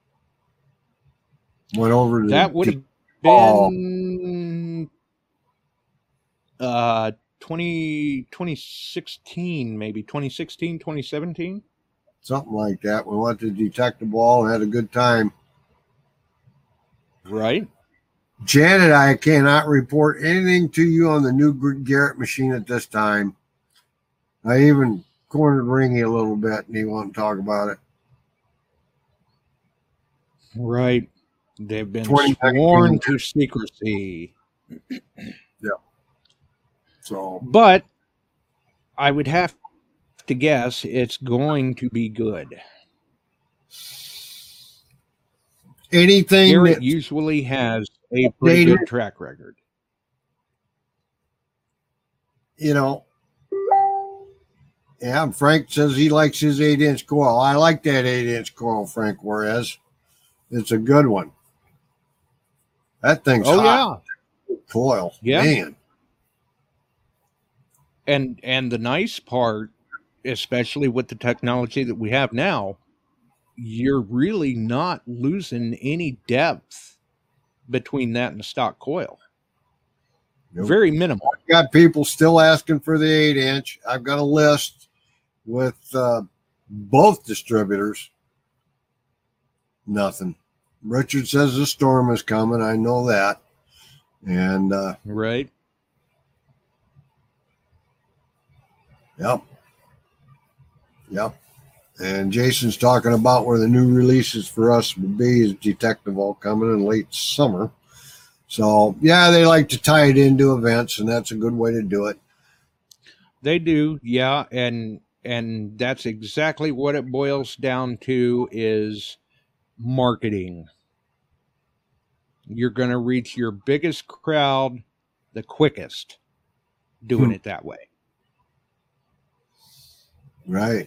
Went over to That would have Oh. been uh, twenty, twenty sixteen, maybe twenty sixteen, twenty seventeen. something like that. We went to Detective Ball and had a good time. Right. Janet, I cannot report anything to you on the new Garrett machine at this time. I even cornered Ringy a little bit, and he won't talk about it. Right. They've been twenty sworn to secrecy. So But I would have to guess it's going to be good. anything Garrett that usually has a pretty Dated. good track record. you know, yeah, Frank says he likes his eight inch coil. I like that eight inch coil, Frank Juarez. It's a good one. That thing's Oh, hot. yeah. Coil. Yeah. Man. And and the nice part, especially with the technology that we have now, you're really not losing any depth between that and the stock coil. Nope. Very minimal. Got people still asking for the eight inch. I've got a list with uh, both distributors. Nothing. Richard says the storm is coming. I know that. And uh, Right. yep. Yep. And Jason's talking about where the new releases for us will be is Detective All coming in late summer. So, yeah, they like to tie it into events, and that's a good way to do it. They do, yeah, and and that's exactly what it boils down to is marketing. You're going to reach your biggest crowd the quickest doing Hmm. it that way. Right.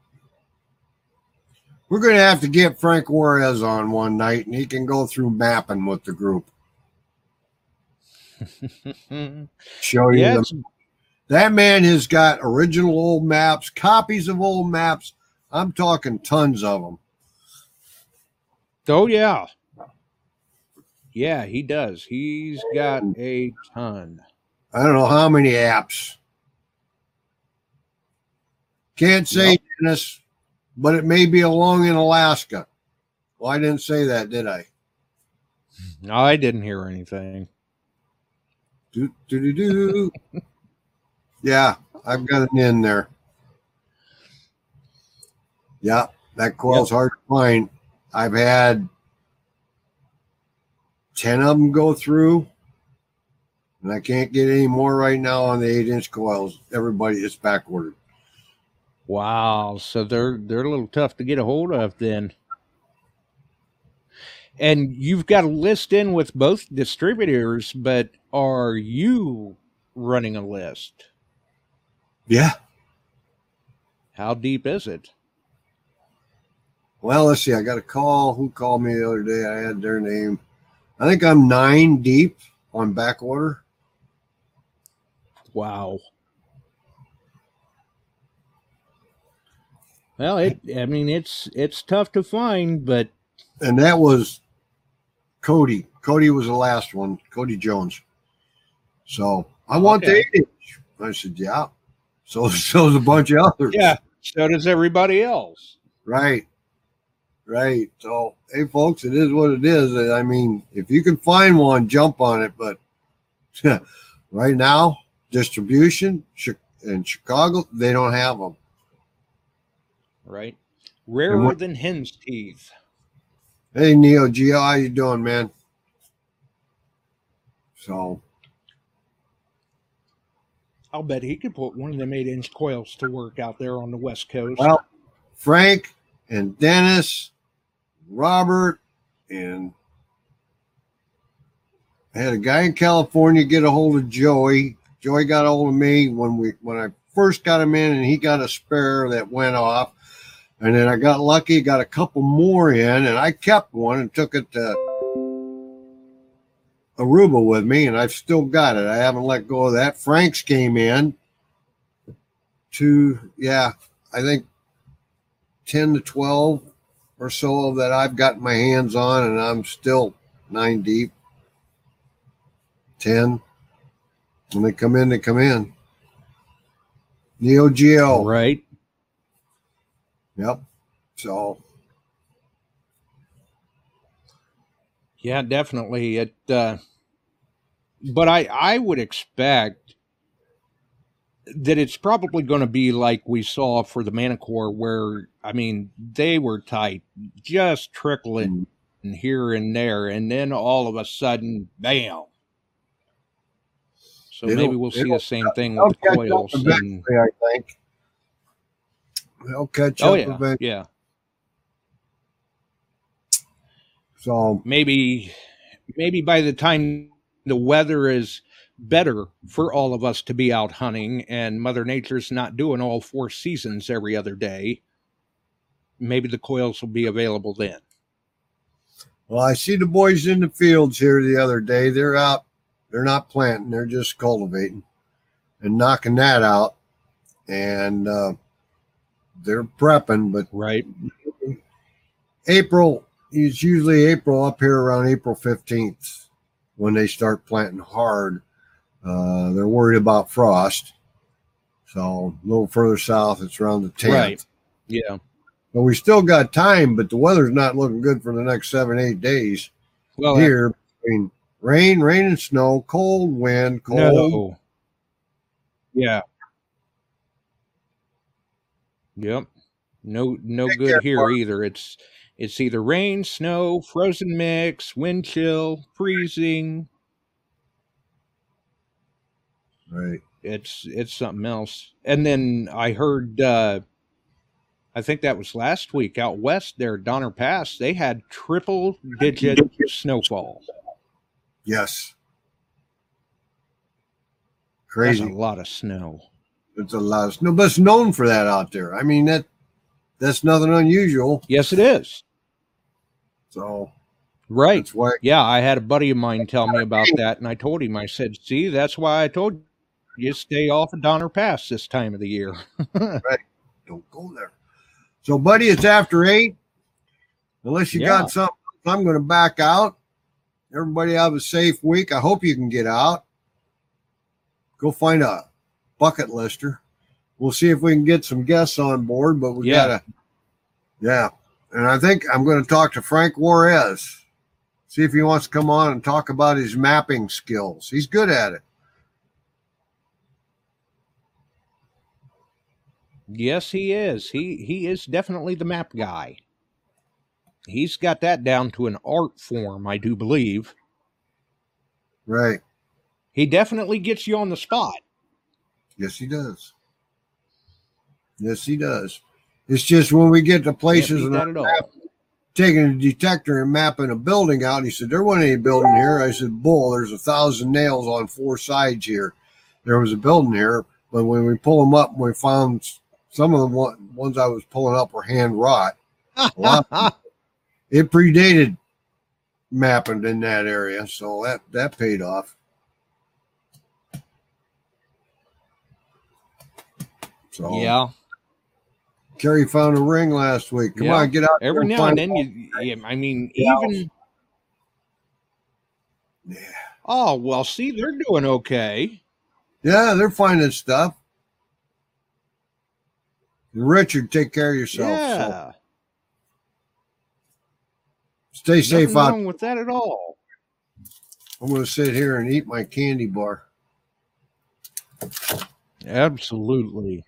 We're going to have to get Frank Juarez on one night, and he can go through mapping with the group. Show you Yeah, the it's- That man has got original old maps, copies of old maps. I'm talking tons of them. oh yeah. Yeah, he does. He's got a ton. I don't know how many apps. Can't say, Yep. Dennis, but it may be along in Alaska. Well, I didn't say that, did I? No, I didn't hear anything. Do, do, do, do. Yeah, I've got an in there. Yeah, that coil's hard to find. I've had ten of them go through, and I can't get any more right now on the eight inch coils. Everybody is back ordered. Wow, so they're they're a little tough to get a hold of then. And you've got a list in with both distributors, but are you running a list? Yeah. How deep is it? Well, let's see. I got a call. Who called me the other day? I had their name. I think I'm nine deep on back order. Wow. Well, it I mean it's it's tough to find, but And that was Cody. Cody was the last one, Cody Jones. So I want Okay. the eight inch. I said, yeah. So so's a bunch of others. yeah, so does everybody else. Right. Right. So, hey, folks, it is what it is. I mean, if you can find one, jump on it. But right now, distribution in Chicago, they don't have them. Right? Rarer what- than hen's teeth. Hey, Neo Geo, how you doing, man? So, I'll bet he could put one of them eight inch coils to work out there on the West Coast. well, Frank and Dennis, Robert, and I had a guy in California get a hold of Joey. Joey got a hold of me when we when I first got him in, and he got a spare that went off. And then I got lucky, got a couple more in, and I kept one and took it to Aruba with me, and I've still got it. I haven't let go of that. Frank's came in to, yeah, I think ten to twelve or so that I've got my hands on, and I'm still nine deep. ten. When they come in, they come in. Neo Geo. Right. Yep. So. Yeah, definitely. It, uh, but I, I would expect that it's probably going to be like we saw for the Manticore, where, I mean, they were tight, just trickling mm-hmm. here and there, and then all of a sudden, bam. So it'll, maybe we'll see the same thing with the coils. And, I think. They'll catch oh, up yeah, eventually. yeah. So maybe, maybe by the time the weather is better for all of us to be out hunting and Mother Nature's not doing all four seasons every other day, maybe the coils will be available then. Well, I see the boys in the fields here the other day. They're out. They're not planting. They're just cultivating and knocking that out. And uh, they're prepping, but right. April, it's usually April up here around April fifteenth when they start planting hard. Uh, they're worried about frost. So a little further south, it's around the tenth. Right. Yeah. But we still got time, but the weather's not looking good for the next seven, eight days. Well, here, I mean, rain, rain and snow, cold wind, cold. No. Yeah. Yep. No, no Take good care, here Mark. either. It's, it's either rain, snow, frozen mix, wind chill, freezing. Right. It's, it's something else. And then I heard, uh, I think that was last week out west there, Donner Pass, they had triple digit snowfall. Yes. Crazy. That's a lot of snow. It's a lot of snow, but it's known for that out there. I mean, that that's nothing unusual. Yes, it is. So, right. That's why. Yeah, I had a buddy of mine tell me about that, and I told him, I said, see, that's why I told you, you stay off of Donner Pass this time of the year. Right. Don't go there. So, buddy, it's after eight. Unless you Yeah. got something, I'm going to back out. Everybody have a safe week. I hope you can get out. Go find a bucket lister. We'll see if we can get some guests on board, but we Yeah. gotta, yeah. And I think I'm going to talk to Frank Juarez, see if he wants to come on and talk about his mapping skills. He's good at it. Yes, he is. He he is definitely the map guy. He's got that down to an art form, I do believe. Right. He definitely gets you on the spot. Yes, he does. Yes, he does. It's just when we get to places Can't and beat I'm that at all. taking a detector and mapping a building out, he said, there wasn't any building here. I said, bull, there's a thousand nails on four sides here. There was a building here, but when we pull them up, we found some of the one- ones I was pulling up were hand wrought. A lot of them, it predated mapping in that area, so that, that paid off. So Yeah. Kerry found a ring last week. Come Yeah. on, get out. Every there now and find then, out. you, yeah, I mean, Yeah. even. Yeah. Oh, well, see, they're doing okay. Yeah, they're finding stuff. And Richard, take care of yourself. Yeah. So stay safe Nothing out. wrong with that at all. I'm going to sit here and eat my candy bar. Absolutely.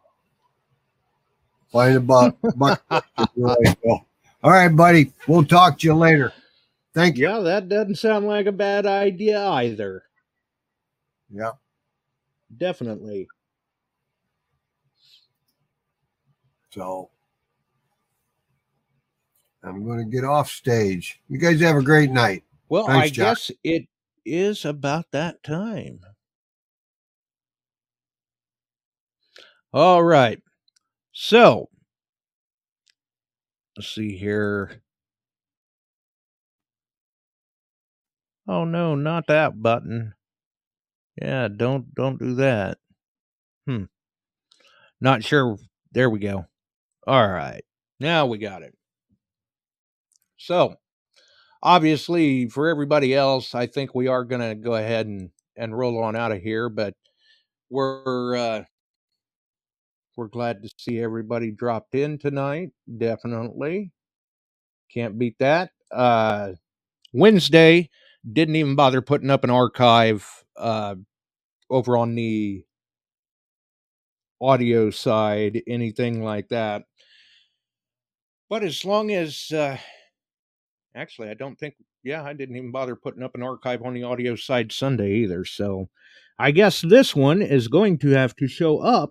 Find about bucket. All right, buddy. We'll talk to you later. Thank you. Yeah, that doesn't sound like a bad idea either. Yeah. Definitely. So I'm going to get off stage. You guys have a great night. Well, Thanks, I Jack. guess it is about that time. All right. So, let's see here. Oh no, not that button. Yeah, don't don't do that. Hmm. Not sure. There we go. All right. Now we got it. So, obviously, for everybody else, I think we are going to go ahead and, and roll on out of here, but we're uh, we're glad to see everybody dropped in tonight. Definitely. Can't beat that. Uh, Wednesday, didn't even bother putting up an archive uh, over on the audio side, anything like that. But as long as, uh, actually, I don't think, yeah, I didn't even bother putting up an archive on the audio side Sunday either. So I guess this one is going to have to show up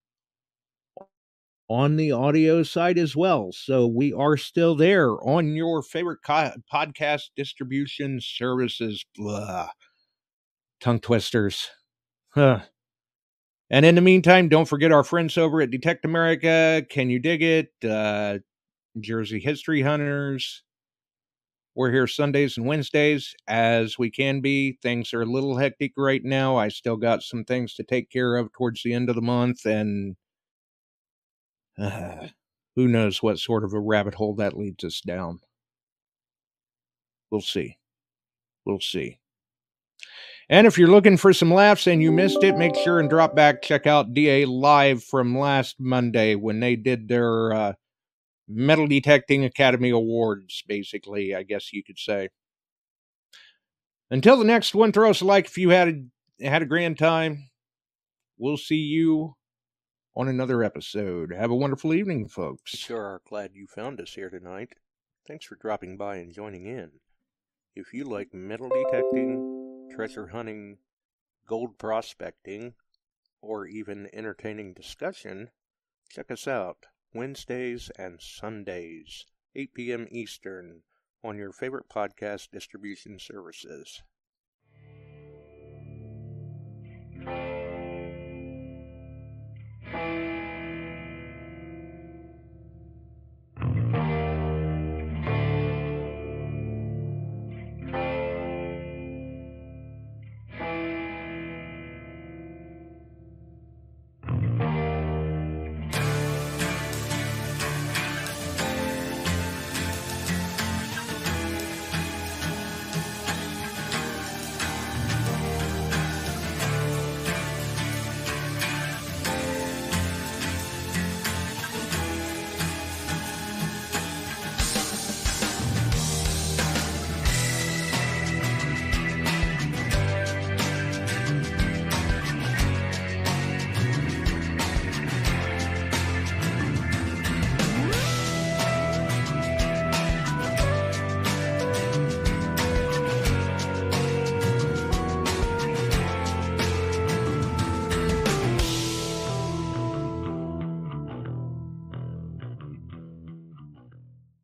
on the audio side as well. So we are still there on your favorite co- podcast distribution services. Blah. Tongue twisters. Huh. And in the meantime, don't forget our friends over at Detect America. Can you dig it? Uh, Jersey History Hunters. We're here Sundays and Wednesdays as we can be. Things are a little hectic right now. I still got some things to take care of towards the end of the month, and uh, who knows what sort of a rabbit hole that leads us down. We'll see. We'll see. And if you're looking for some laughs and you missed it, make sure and drop back. Check out D A Live from last Monday when they did their uh, Metal Detecting Academy Awards, basically, I guess you could say. Until the next one, throw us a like if you had a, had a grand time. We'll see you on another episode. Have a wonderful evening, folks. Sure are glad you found us here tonight. Thanks for dropping by and joining in. If you like metal detecting, treasure hunting, gold prospecting, or even entertaining discussion, check us out Wednesdays and Sundays, eight p.m. Eastern, on your favorite podcast distribution services.